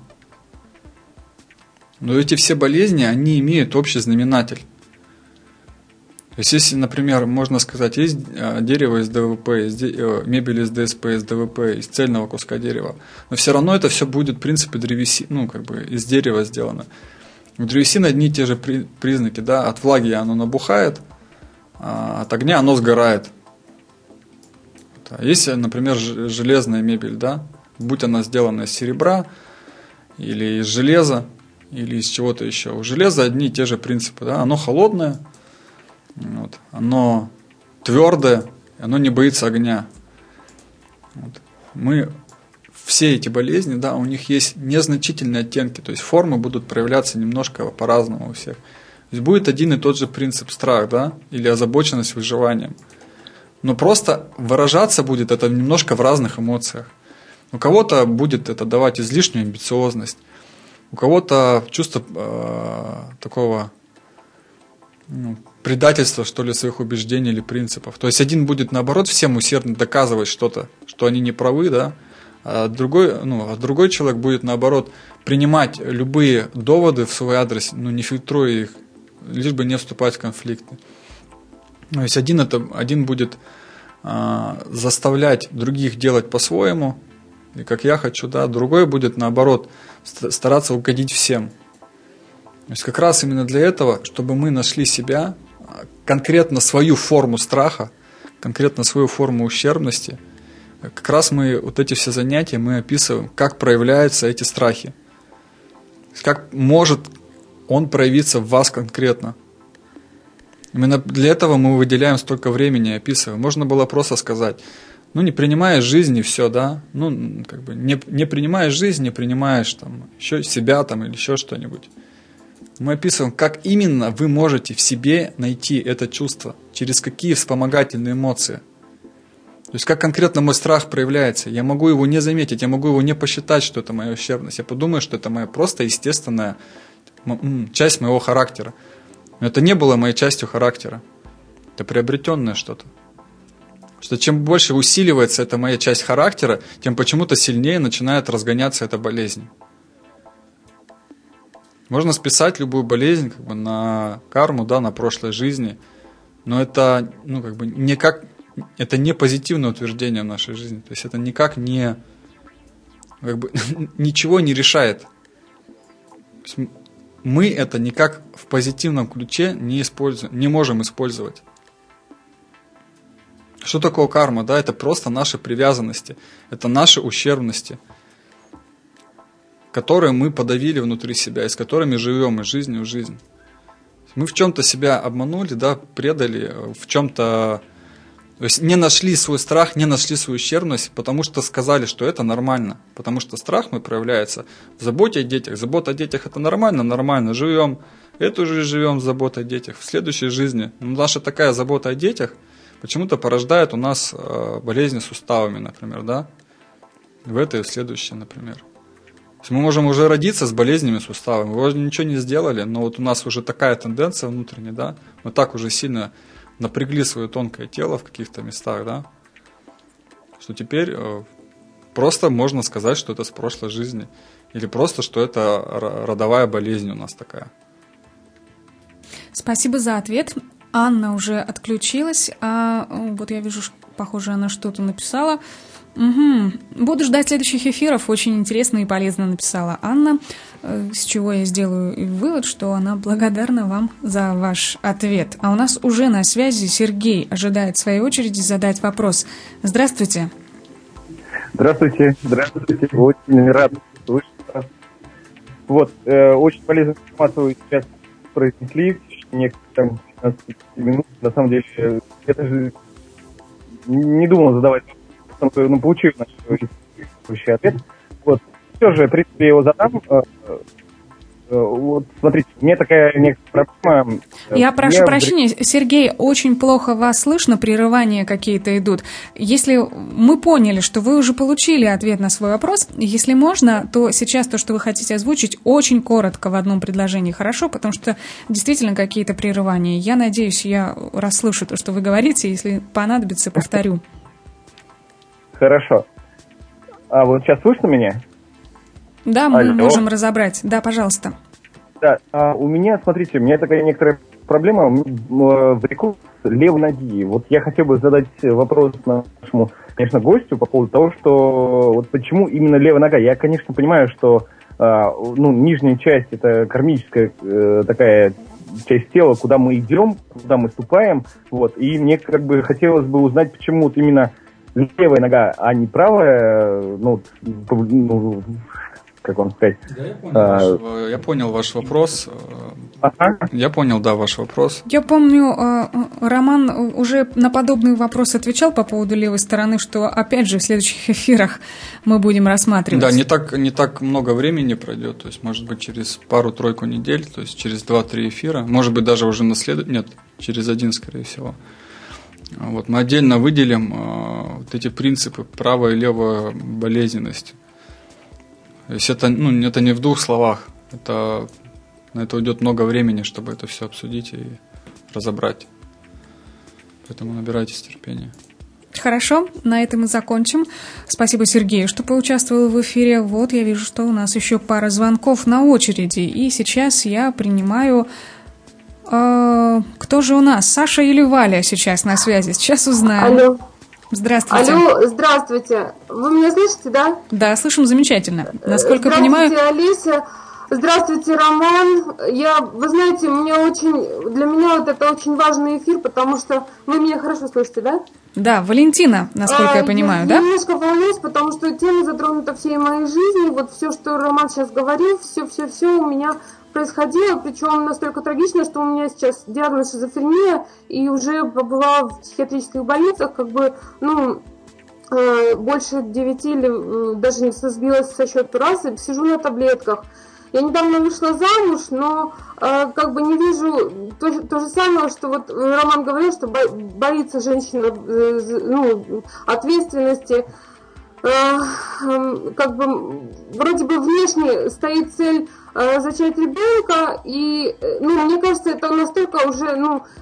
Но эти все болезни, они имеют общий знаменатель. То есть, если, например, можно сказать, есть дерево из ДВП, есть мебель из ДСП, из ДВП, из цельного куска дерева, но все равно это все будет, в принципе, древесина, из дерева сделано. У древесины одни и те же признаки, да, от влаги оно набухает, а от огня оно сгорает. Если, например, железная мебель, да, будь она сделана из серебра, или из железа, или из чего-то еще. У железа одни и те же принципы, да, оно холодное, вот, оно твердое, оно не боится огня. Вот. Все эти болезни, да, у них есть незначительные оттенки, то есть формы будут проявляться немножко по-разному у всех. То есть будет один и тот же принцип страх, да, или озабоченность выживанием. Но просто выражаться будет это немножко в разных эмоциях. У кого-то будет это давать излишнюю амбициозность, у кого-то чувство такого предательства, что ли, своих убеждений или принципов. То есть один будет, наоборот, всем усердно доказывать что-то, что они не правы, да, а другой человек будет, наоборот, принимать любые доводы в свой адрес, не фильтруя их, лишь бы не вступать в конфликты. То есть один будет заставлять других делать по-своему, и как я хочу, да, другой будет, наоборот, стараться угодить всем. То есть как раз именно для этого, чтобы мы нашли себя, конкретно свою форму страха, конкретно свою форму ущербности, как раз мы вот эти все занятия мы описываем, как проявляются эти страхи. Как может он проявиться в вас конкретно. Именно для этого мы выделяем столько времени и описываем. Можно было просто сказать, не принимаешь жизнь и все, да, не принимаешь жизнь, не принимаешь там, еще себя там, или еще что-нибудь. Мы описываем, как именно вы можете в себе найти это чувство, через какие вспомогательные эмоции. То есть, как конкретно мой страх проявляется. Я могу его не заметить, я могу его не посчитать, что это моя ущербность. Я подумаю, что это моя просто естественная часть моего характера. Но это не было моей частью характера. Это приобретенное что-то. Что чем больше усиливается эта моя часть характера, тем почему-то сильнее начинает разгоняться эта болезнь. Можно списать любую болезнь на карму, да, на прошлой жизни, но это это не позитивное утверждение в нашей жизни. То есть это никак не как бы ничего не решает. Мы это никак в позитивном ключе не используем, не можем использовать. Что такое карма? Да, это просто наши привязанности, это наши ущербности, которые мы подавили внутри себя, и с которыми живем из жизни в жизнь. Мы в чем-то себя обманули, да, предали, в чем-то, то есть не нашли свой страх, не нашли свою ущербность, потому что сказали, что это нормально. Потому что страх мой проявляется в заботе о детях. Забота о детях это нормально, живем, эту жизнь живем с заботой о детях. В следующей жизни, наша такая забота о детях почему-то порождает у нас болезни с суставами, например, да, в этой и в следующей, например. То есть мы можем уже родиться с болезнями суставов, мы вроде ничего не сделали, но вот у нас уже такая тенденция внутренняя, да, мы так уже сильно напрягли свое тонкое тело в каких-то местах, да, что теперь просто можно сказать, что это с прошлой жизни, или просто, что это родовая болезнь у нас такая. Спасибо за ответ. Анна уже отключилась, а вот я вижу, похоже, она что-то написала. Угу. Буду ждать следующих эфиров. Очень интересно и полезно написала Анна, с чего я сделаю вывод, что она благодарна вам за ваш ответ. А у нас уже на связи Сергей ожидает своей очереди задать вопрос. Здравствуйте. Здравствуйте. Очень рад слышать вас. Вот, очень полезную информацию сейчас произнесли в течение 15 минут. На самом деле, я даже не думал задавать вопрос, но получил наш следующий ответ. Вот, все же, в принципе, я его задам. Вот, смотрите, у меня такая некоторая проблема. Я прошу прощения, Сергей, очень плохо вас слышно, прерывания какие-то идут. Если мы поняли, что вы уже получили ответ на свой вопрос, если можно, то сейчас то, что вы хотите озвучить, очень коротко в одном предложении, хорошо? Потому что действительно какие-то прерывания. Я надеюсь, я расслышу то, что вы говорите, если понадобится, повторю. Хорошо. А вот сейчас слышно меня? Да, мы можем разобрать. Да, пожалуйста. Да, у меня, смотрите, у меня такая некоторая проблема в реку левой ноги. Вот я хотел бы задать вопрос нашему, конечно, гостю по поводу того, что вот почему именно левая нога. Я, конечно, понимаю, что нижняя часть это кармическая такая часть тела, куда мы идем, куда мы ступаем. Вот, и мне как бы хотелось бы узнать, почему вот именно левая нога, а не правая, как вам сказать? Да, я понял ваш вопрос. Я понял, да, ваш вопрос. Я помню, Роман уже на подобный вопрос отвечал по поводу левой стороны, что, опять же, в следующих эфирах мы будем рассматривать. Да, не так много времени пройдет, то есть, может быть, через пару-тройку недель, то есть, через 2-3 эфира, может быть, даже уже нет, через 1, скорее всего. Вот, мы отдельно выделим вот эти принципы правой и левой болезненности. То есть это не в 2 словах, на это уйдет много времени, чтобы это все обсудить и разобрать. Поэтому набирайтесь терпения. Хорошо, на этом мы закончим. Спасибо Сергею, что поучаствовал в эфире. Вот я вижу, что у нас еще пара звонков на очереди. И сейчас я принимаю... кто же у нас? Саша или Валя сейчас на связи? Сейчас узнаем. Алло. Здравствуйте. Алло, здравствуйте. Вы меня слышите, да? Да, слышим замечательно. Насколько я понимаю... Здравствуйте, Олеся. Здравствуйте, Роман. Вы знаете, для меня вот это очень важный эфир, потому что вы меня хорошо слышите, да? Да, Валентина, насколько я понимаю, да? Я немножко волнуюсь, потому что тема затронута всей моей жизни. Вот все, что Роман сейчас говорил, все у меня происходило, причем настолько трагично, что у меня сейчас диагноз шизофрения, и уже побывала в психиатрических больницах, больше 9 или даже не сбилась со счету раз, и сижу на таблетках. Я недавно вышла замуж, но не вижу то же самое, что вот Роман говорил, что боится женщина ответственности. Вроде бы внешне стоит цель зачать ребенка, и мне кажется, это настолько уже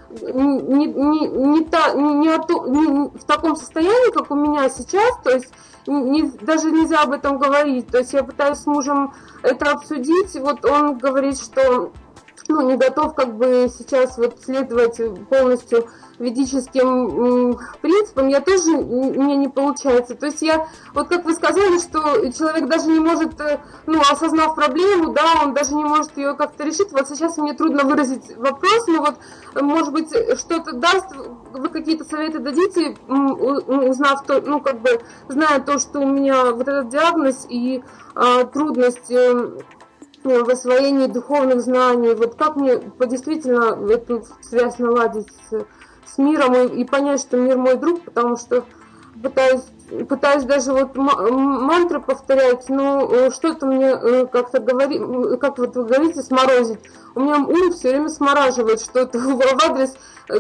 не в таком состоянии, как у меня сейчас, то есть даже нельзя об этом говорить. То есть я пытаюсь с мужем это обсудить, вот он говорит, что не готов сейчас следовать полностью ведическим принципам, я тоже, у меня не получается. То есть я, вот как вы сказали, что человек даже не может, осознав проблему, да, он даже не может ее как-то решить. Вот сейчас мне трудно выразить вопрос, но вот, может быть, что-то даст, вы какие-то советы дадите, узнав то, зная то, что у меня вот этот диагноз и трудность в освоении духовных знаний, вот как мне действительно эту связь наладить с миром и понять, что мир мой друг, потому что пытаюсь даже вот мантры повторять, но что-то мне как-то говорит, как вот вы говорите, сморозить. У меня ум все время смораживает что-то в адрес,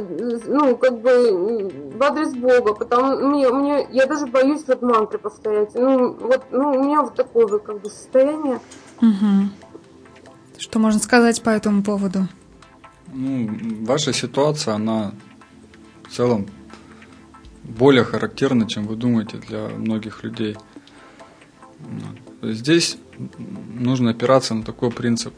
в адрес Бога, потому я даже боюсь вот мантры повторять. У меня вот такое состояние. Угу. Что можно сказать по этому поводу? Ваша ситуация, она в целом более характерна, чем вы думаете, для многих людей. Здесь нужно опираться на такой принцип.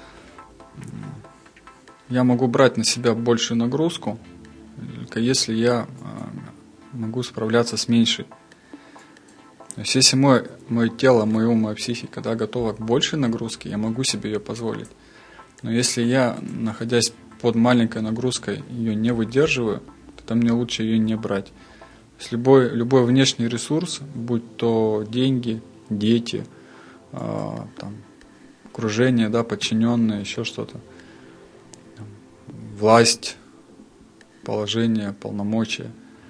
Я могу брать на себя большую нагрузку, только если я могу справляться с меньшей. То есть, если мое тело, мой ум, моя психика готова к большей нагрузке, я могу себе ее позволить. Но если я, находясь под маленькой нагрузкой, ее не выдерживаю, то мне лучше ее не брать. То есть любой внешний ресурс, будь то деньги, дети, окружение, подчиненные, еще что-то, власть, положение, полномочия,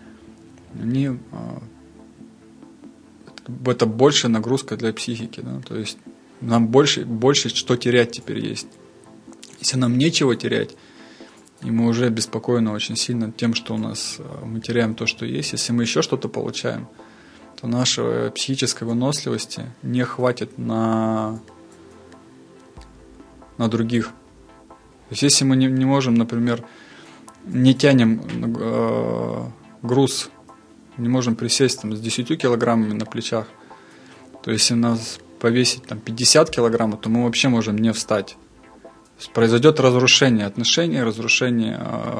это большая нагрузка для психики. Да? То есть нам больше что терять теперь есть. Если нам нечего терять, и мы уже обеспокоены очень сильно тем, что мы теряем то, что есть, если мы еще что-то получаем, то нашей психической выносливости не хватит на других. То есть если мы не можем, например, не тянем груз, не можем присесть с 10 килограммами на плечах, то если нас повесить 50 килограммов, то мы вообще можем не встать. То есть произойдет разрушение отношений, разрушение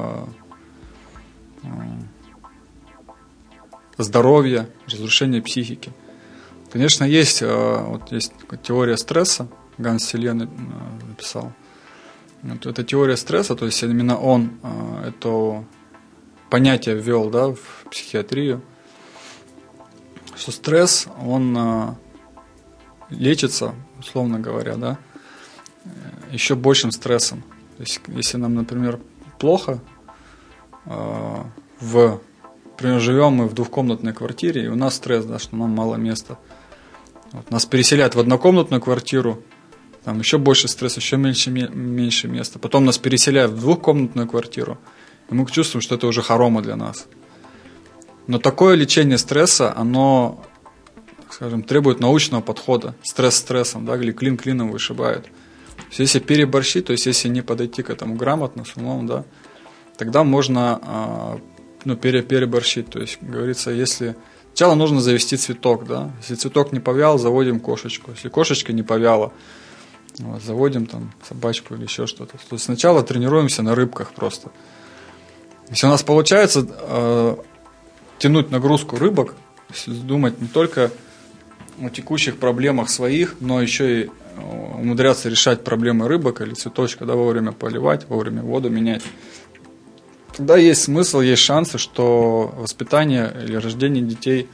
здоровья, разрушение психики. Конечно, есть теория стресса, Ганс Селье написал. Вот эта теория стресса, то есть именно он это понятие ввел в психиатрию, что стресс, он лечится, условно говоря, еще большим стрессом. То есть, если нам, например, плохо, например, живем мы в двухкомнатной квартире, и у нас стресс, что нам мало места. Нас переселяют в однокомнатную квартиру, там еще больше стресса, еще меньше места. Потом нас переселяют в двухкомнатную квартиру, и мы чувствуем, что это уже хорома для нас. Но такое лечение стресса, оно, скажем, требует научного подхода. Стресс стрессом, или клин клином вышибает. То есть, если переборщить, то есть если не подойти к этому грамотно, с умом, тогда можно переборщить. То есть, говорится, если сначала нужно завести цветок, если цветок не повял, заводим кошечку. Если кошечка не повяла, заводим собачку или еще что-то. То есть сначала тренируемся на рыбках просто. Если у нас получается тянуть нагрузку рыбок, думать не только о текущих проблемах своих, но еще и умудряться решать проблемы рыбок или цветочка, вовремя поливать, вовремя воду менять, тогда есть смысл, есть шансы, что воспитание или рождение детей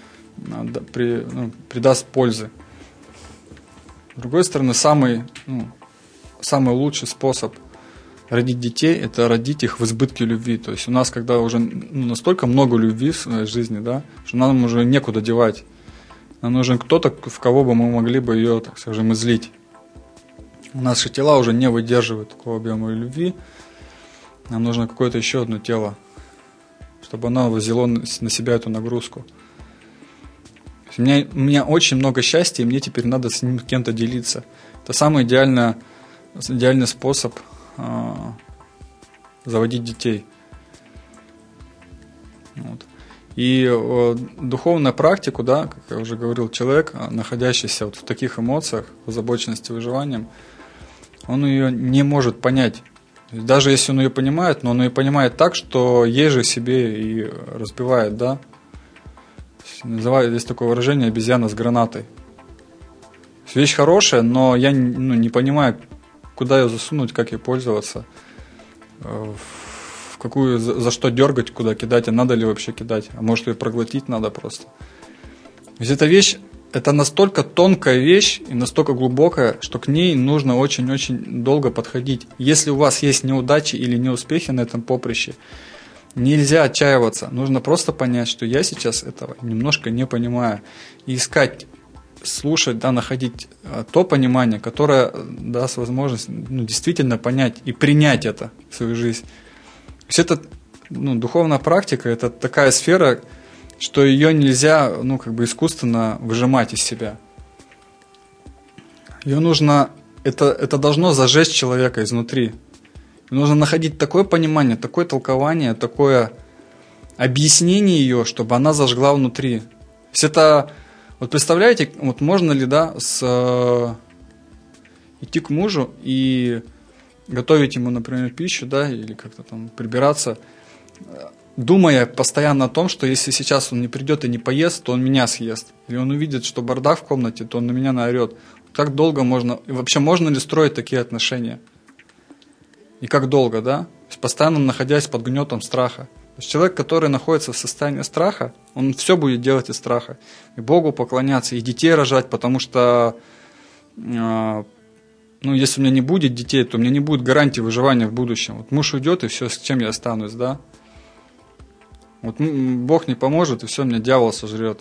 придаст пользы. С другой стороны, самый лучший способ родить детей – это родить их в избытке любви. То есть у нас, когда уже настолько много любви в своей жизни, что нам уже некуда девать. Нам нужен кто-то, в кого бы мы могли бы ее, так скажем, излить. Наши тела уже не выдерживают такого объема любви. Нам нужно какое-то еще одно тело, чтобы оно взяло на себя эту нагрузку. У меня очень много счастья, и мне теперь надо с ним кем-то делиться. Это самый идеальный способ заводить детей. И духовную практику, как я уже говорил, человек, находящийся в таких эмоциях, в озабоченности выживанием, он ее не может понять. Даже если он ее понимает, но он ее понимает так, что ей же себе и разбивает, да. Есть такое выражение «обезьяна с гранатой». Вещь хорошая, но я не понимаю, куда ее засунуть, как ей пользоваться, в какую, за что дергать, куда кидать, а надо ли вообще кидать, а может ее проглотить надо просто. То есть эта вещь, это настолько тонкая вещь и настолько глубокая, что к ней нужно очень-очень долго подходить. Если у вас есть неудачи или неуспехи на этом поприще, нельзя отчаиваться. Нужно просто понять, что я сейчас этого немножко не понимаю. И искать, слушать, да, находить то понимание, которое даст возможность действительно понять и принять это в свою жизнь. То есть это духовная практика, это такая сфера, что ее нельзя искусственно выжимать из себя. Ее нужно, это должно зажечь человека изнутри. Нужно находить такое понимание, такое толкование, такое объяснение ее, чтобы она зажгла внутри. То есть это, вот представляете, вот можно ли, да, идти к мужу и готовить ему, например, пищу, да, или как-то там прибираться, думая постоянно о том, что если сейчас он не придет и не поест, то он меня съест. Или он увидит, что бардак в комнате, то он на меня наорет. Как долго можно, и вообще можно ли строить такие отношения? И как долго, да? То есть постоянно находясь под гнетом страха. То есть человек, который находится в состоянии страха, он все будет делать из страха. И Богу поклоняться, и детей рожать, потому что если у меня не будет детей, то у меня не будет гарантии выживания в будущем. Вот муж уйдет, и все, с чем я останусь, да? Вот Бог не поможет, и все, меня дьявол сожрет.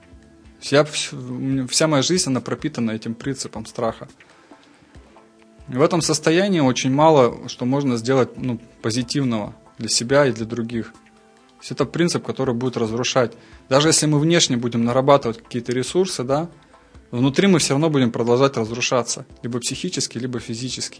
Вся моя жизнь, она пропитана этим принципом страха. И в этом состоянии очень мало что можно сделать позитивного для себя и для других. То есть это принцип, который будет разрушать. Даже если мы внешне будем нарабатывать какие-то ресурсы, да, внутри мы все равно будем продолжать разрушаться. Либо психически, либо физически.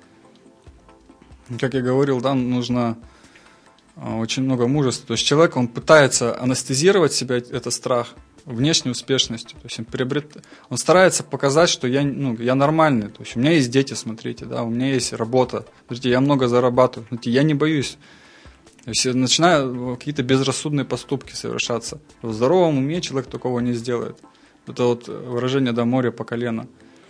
Как я говорил, да, нужно очень много мужества. То есть человек, он пытается анестезировать себя, этот страх, внешней успешностью. То есть он старается показать, что я нормальный. То есть у меня есть дети, смотрите, да, у меня есть работа. Смотрите, я много зарабатываю. Смотрите, я не боюсь. То есть я начинаю какие-то безрассудные поступки совершаться. В здоровом уме человек такого не сделает. Это вот выражение «да море по колено».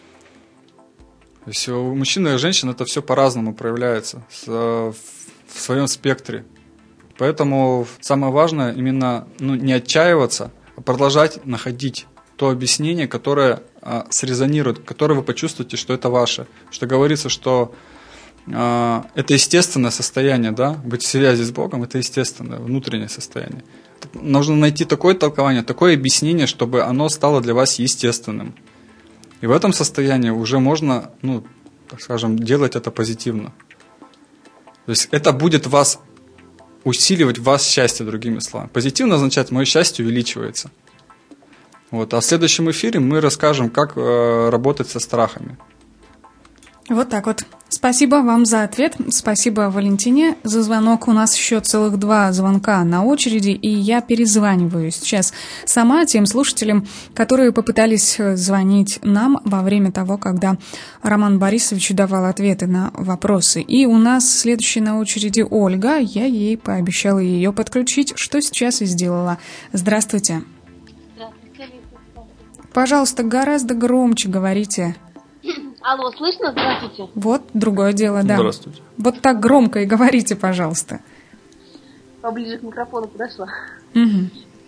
То есть у мужчин и женщин это все по-разному проявляется в своем спектре. Поэтому самое важное именно не отчаиваться, а продолжать находить то объяснение, которое срезонирует, которое вы почувствуете, что это ваше. Что говорится, что это естественное состояние, да, быть в связи с Богом, это естественное, внутреннее состояние. Нужно найти такое толкование, такое объяснение, чтобы оно стало для вас естественным. И в этом состоянии уже можно, так скажем, делать это позитивно. То есть это будет вас усиливать в вас счастье, другими словами. Позитивно означает, мое счастье увеличивается. Вот. А в следующем эфире мы расскажем, как работать со страхами. Вот так вот. Спасибо вам за ответ. Спасибо Валентине за звонок. У нас еще целых 2 звонка на очереди, и я перезваниваю сейчас сама тем слушателям, которые попытались звонить нам во время того, когда Роман Борисович давал ответы на вопросы. И у нас следующая на очереди Ольга. Я ей пообещала ее подключить, что сейчас и сделала. Здравствуйте. Здравствуйте. Пожалуйста, гораздо громче говорите. Алло, слышно? Здравствуйте. Вот, другое дело, да. Здравствуйте. Вот так громко и говорите, пожалуйста. Поближе к микрофону подошла. Угу.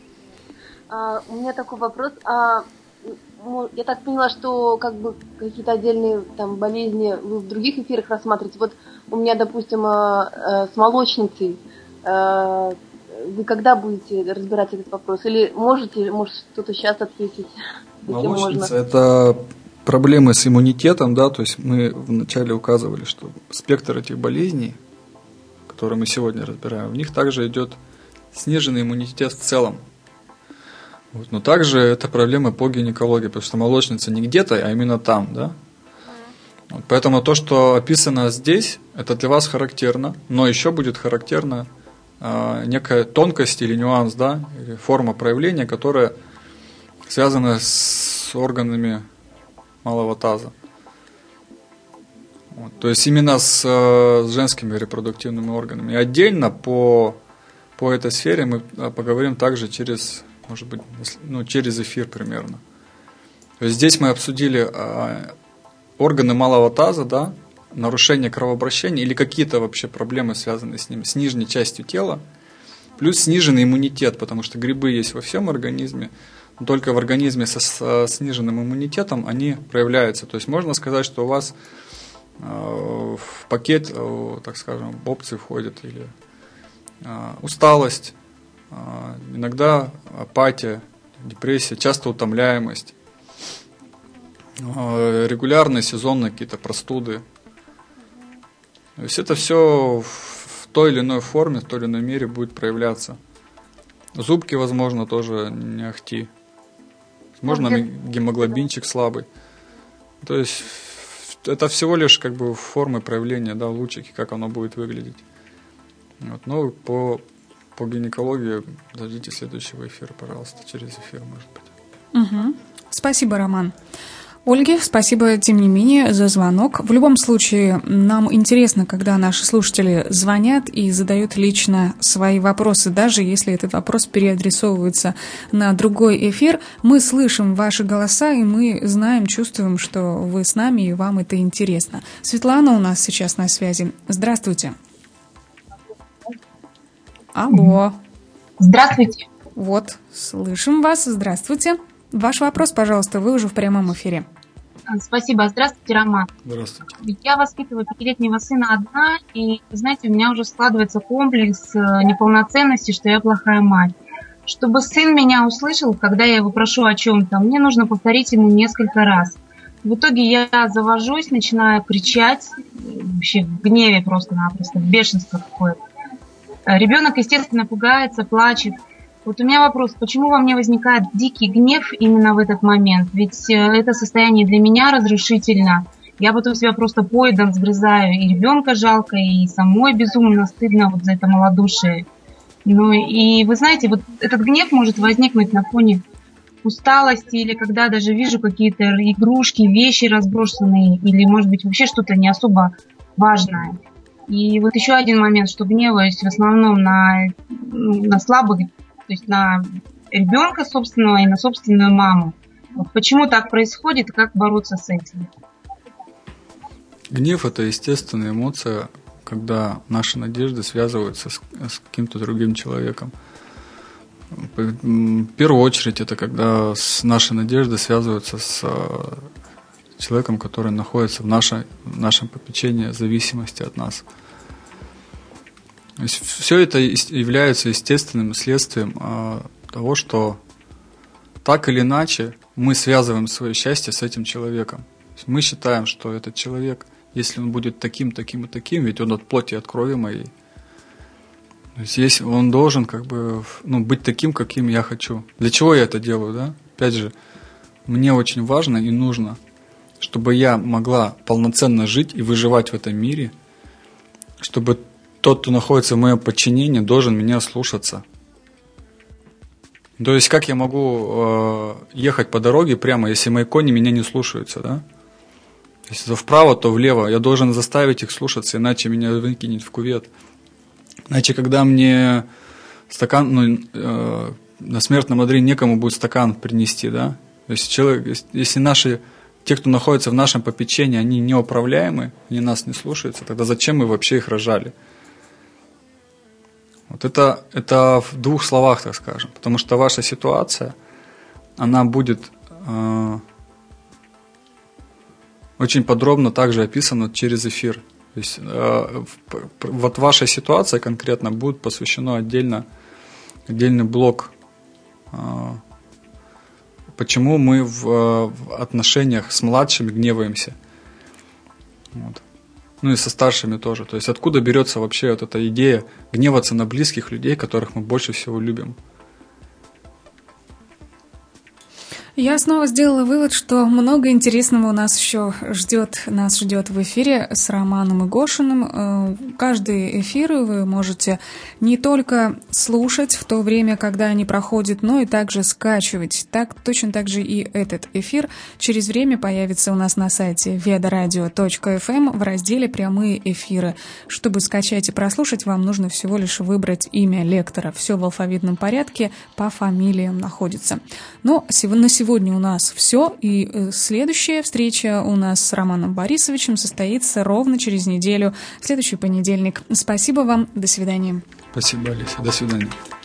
У меня такой вопрос. Я так поняла, что какие-то отдельные там болезни вы в других эфирах рассматриваете. Вот у меня, допустим, с молочницей. Вы когда будете разбирать этот вопрос? Или может что-то сейчас ответить? Молочница – это проблемы с иммунитетом, да, то есть мы вначале указывали, что спектр этих болезней, которые мы сегодня разбираем, в них также идет сниженный иммунитет в целом. Вот. Но также это проблема по гинекологии, потому что молочница не где-то, а именно там, да. Вот. Поэтому то, что описано здесь, это для вас характерно, но еще будет характерна некая тонкость или нюанс, да, или форма проявления, которая связана с органами малого таза. Вот. То есть именно с женскими репродуктивными органами. И отдельно по этой сфере мы поговорим также через, может быть, через эфир примерно. То есть здесь мы обсудили органы малого таза, да, нарушение кровообращения или какие-то вообще проблемы, связанные с ними, с нижней частью тела, плюс сниженный иммунитет, потому что грибы есть во всем организме, но только в организме со сниженным иммунитетом они проявляются. То есть можно сказать, что у вас в пакет, так скажем, опций входит или усталость, иногда апатия, депрессия, часто утомляемость, регулярные сезонные какие-то простуды. То есть это все в той или иной форме, в той или иной мере будет проявляться. Зубки, возможно, тоже не ахти. Возможно, гемоглобинчик слабый. То есть это всего лишь как бы формы проявления, да, лучики, как оно будет выглядеть. Вот. Но по гинекологии дождите следующего эфира, пожалуйста, через эфир, может быть. Угу. Спасибо, Роман. Ольге, спасибо, тем не менее, за звонок. В любом случае, нам интересно, когда наши слушатели звонят и задают лично свои вопросы, даже если этот вопрос переадресовывается на другой эфир. Мы слышим ваши голоса, и мы знаем, чувствуем, что вы с нами, и вам это интересно. Светлана у нас сейчас на связи. Здравствуйте. Алло. Здравствуйте. Вот, слышим вас. Здравствуйте. Ваш вопрос, пожалуйста, вы уже в прямом эфире. Спасибо. Здравствуйте, Роман. Здравствуйте. Я воспитываю 5-летнего сына одна, и, знаете, у меня уже складывается комплекс неполноценности, что я плохая мать. Чтобы сын меня услышал, когда я его прошу о чем-то, мне нужно повторить ему несколько раз. В итоге я завожусь, начинаю кричать, вообще в гневе просто-напросто, в бешенство какое-то. Ребенок, естественно, пугается, плачет. Вот у меня вопрос, почему во мне возникает дикий гнев именно в этот момент? Ведь это состояние для меня разрушительно. Я потом себя просто поедом сгрызаю, и ребенка жалко, и самой безумно стыдно вот за это малодушие. Ну и вы знаете, вот этот гнев может возникнуть на фоне усталости, или когда даже вижу какие-то игрушки, вещи разбросанные, или, может быть, вообще что-то не особо важное. И вот еще один момент, что гневаюсь в основном на слабых, то есть на ребенка собственного и на собственную маму. Вот почему так происходит и как бороться с этим? Гнев – это естественная эмоция, когда наши надежды связываются с каким-то другим человеком. В первую очередь это когда наши надежды связываются с человеком, который находится в нашем попечении, зависимости от нас. То есть все это является естественным следствием того, что так или иначе мы связываем свое счастье с этим человеком. Мы считаем, что этот человек, если он будет таким, таким и таким, ведь он от плоти и от крови моей, то есть если он должен как бы, быть таким, каким я хочу. Для чего я это делаю, да? Опять же, мне очень важно и нужно, чтобы я могла полноценно жить и выживать в этом мире, чтобы тот, кто находится в моем подчинении, должен меня слушаться. То есть, как я могу ехать по дороге прямо, если мои кони меня не слушаются, да? Если то вправо, то влево. Я должен заставить их слушаться, иначе меня выкинет в кювет. Иначе, когда мне стакан, на смертном одре некому будет стакан принести, да? То есть, если те, кто находится в нашем попечении, они неуправляемы, они нас не слушаются, тогда зачем мы вообще их рожали? Вот это в двух словах, так скажем. Потому что ваша ситуация, она будет очень подробно также описана через эфир. То есть вот ваша ситуация конкретно будет посвящена отдельный блок. Почему мы в отношениях с младшими гневаемся. Вот. Ну и со старшими тоже. То есть откуда берется вообще вот эта идея гневаться на близких людей, которых мы больше всего любим? Я снова сделала вывод, что много интересного у нас еще ждет в эфире с Романом Игошиным. Каждый эфир вы можете не только слушать в то время, когда они проходят, но и также скачивать. Точно так же и этот эфир через время появится у нас на сайте vedoradio.fm в разделе «Прямые эфиры». Чтобы скачать и прослушать, вам нужно всего лишь выбрать имя лектора. Все в алфавитном порядке, по фамилиям находится. Но на сегодня у нас все, и следующая встреча у нас с Романом Борисовичем состоится ровно через неделю, в следующий понедельник. Спасибо вам, до свидания. Спасибо, Олеся, до свидания.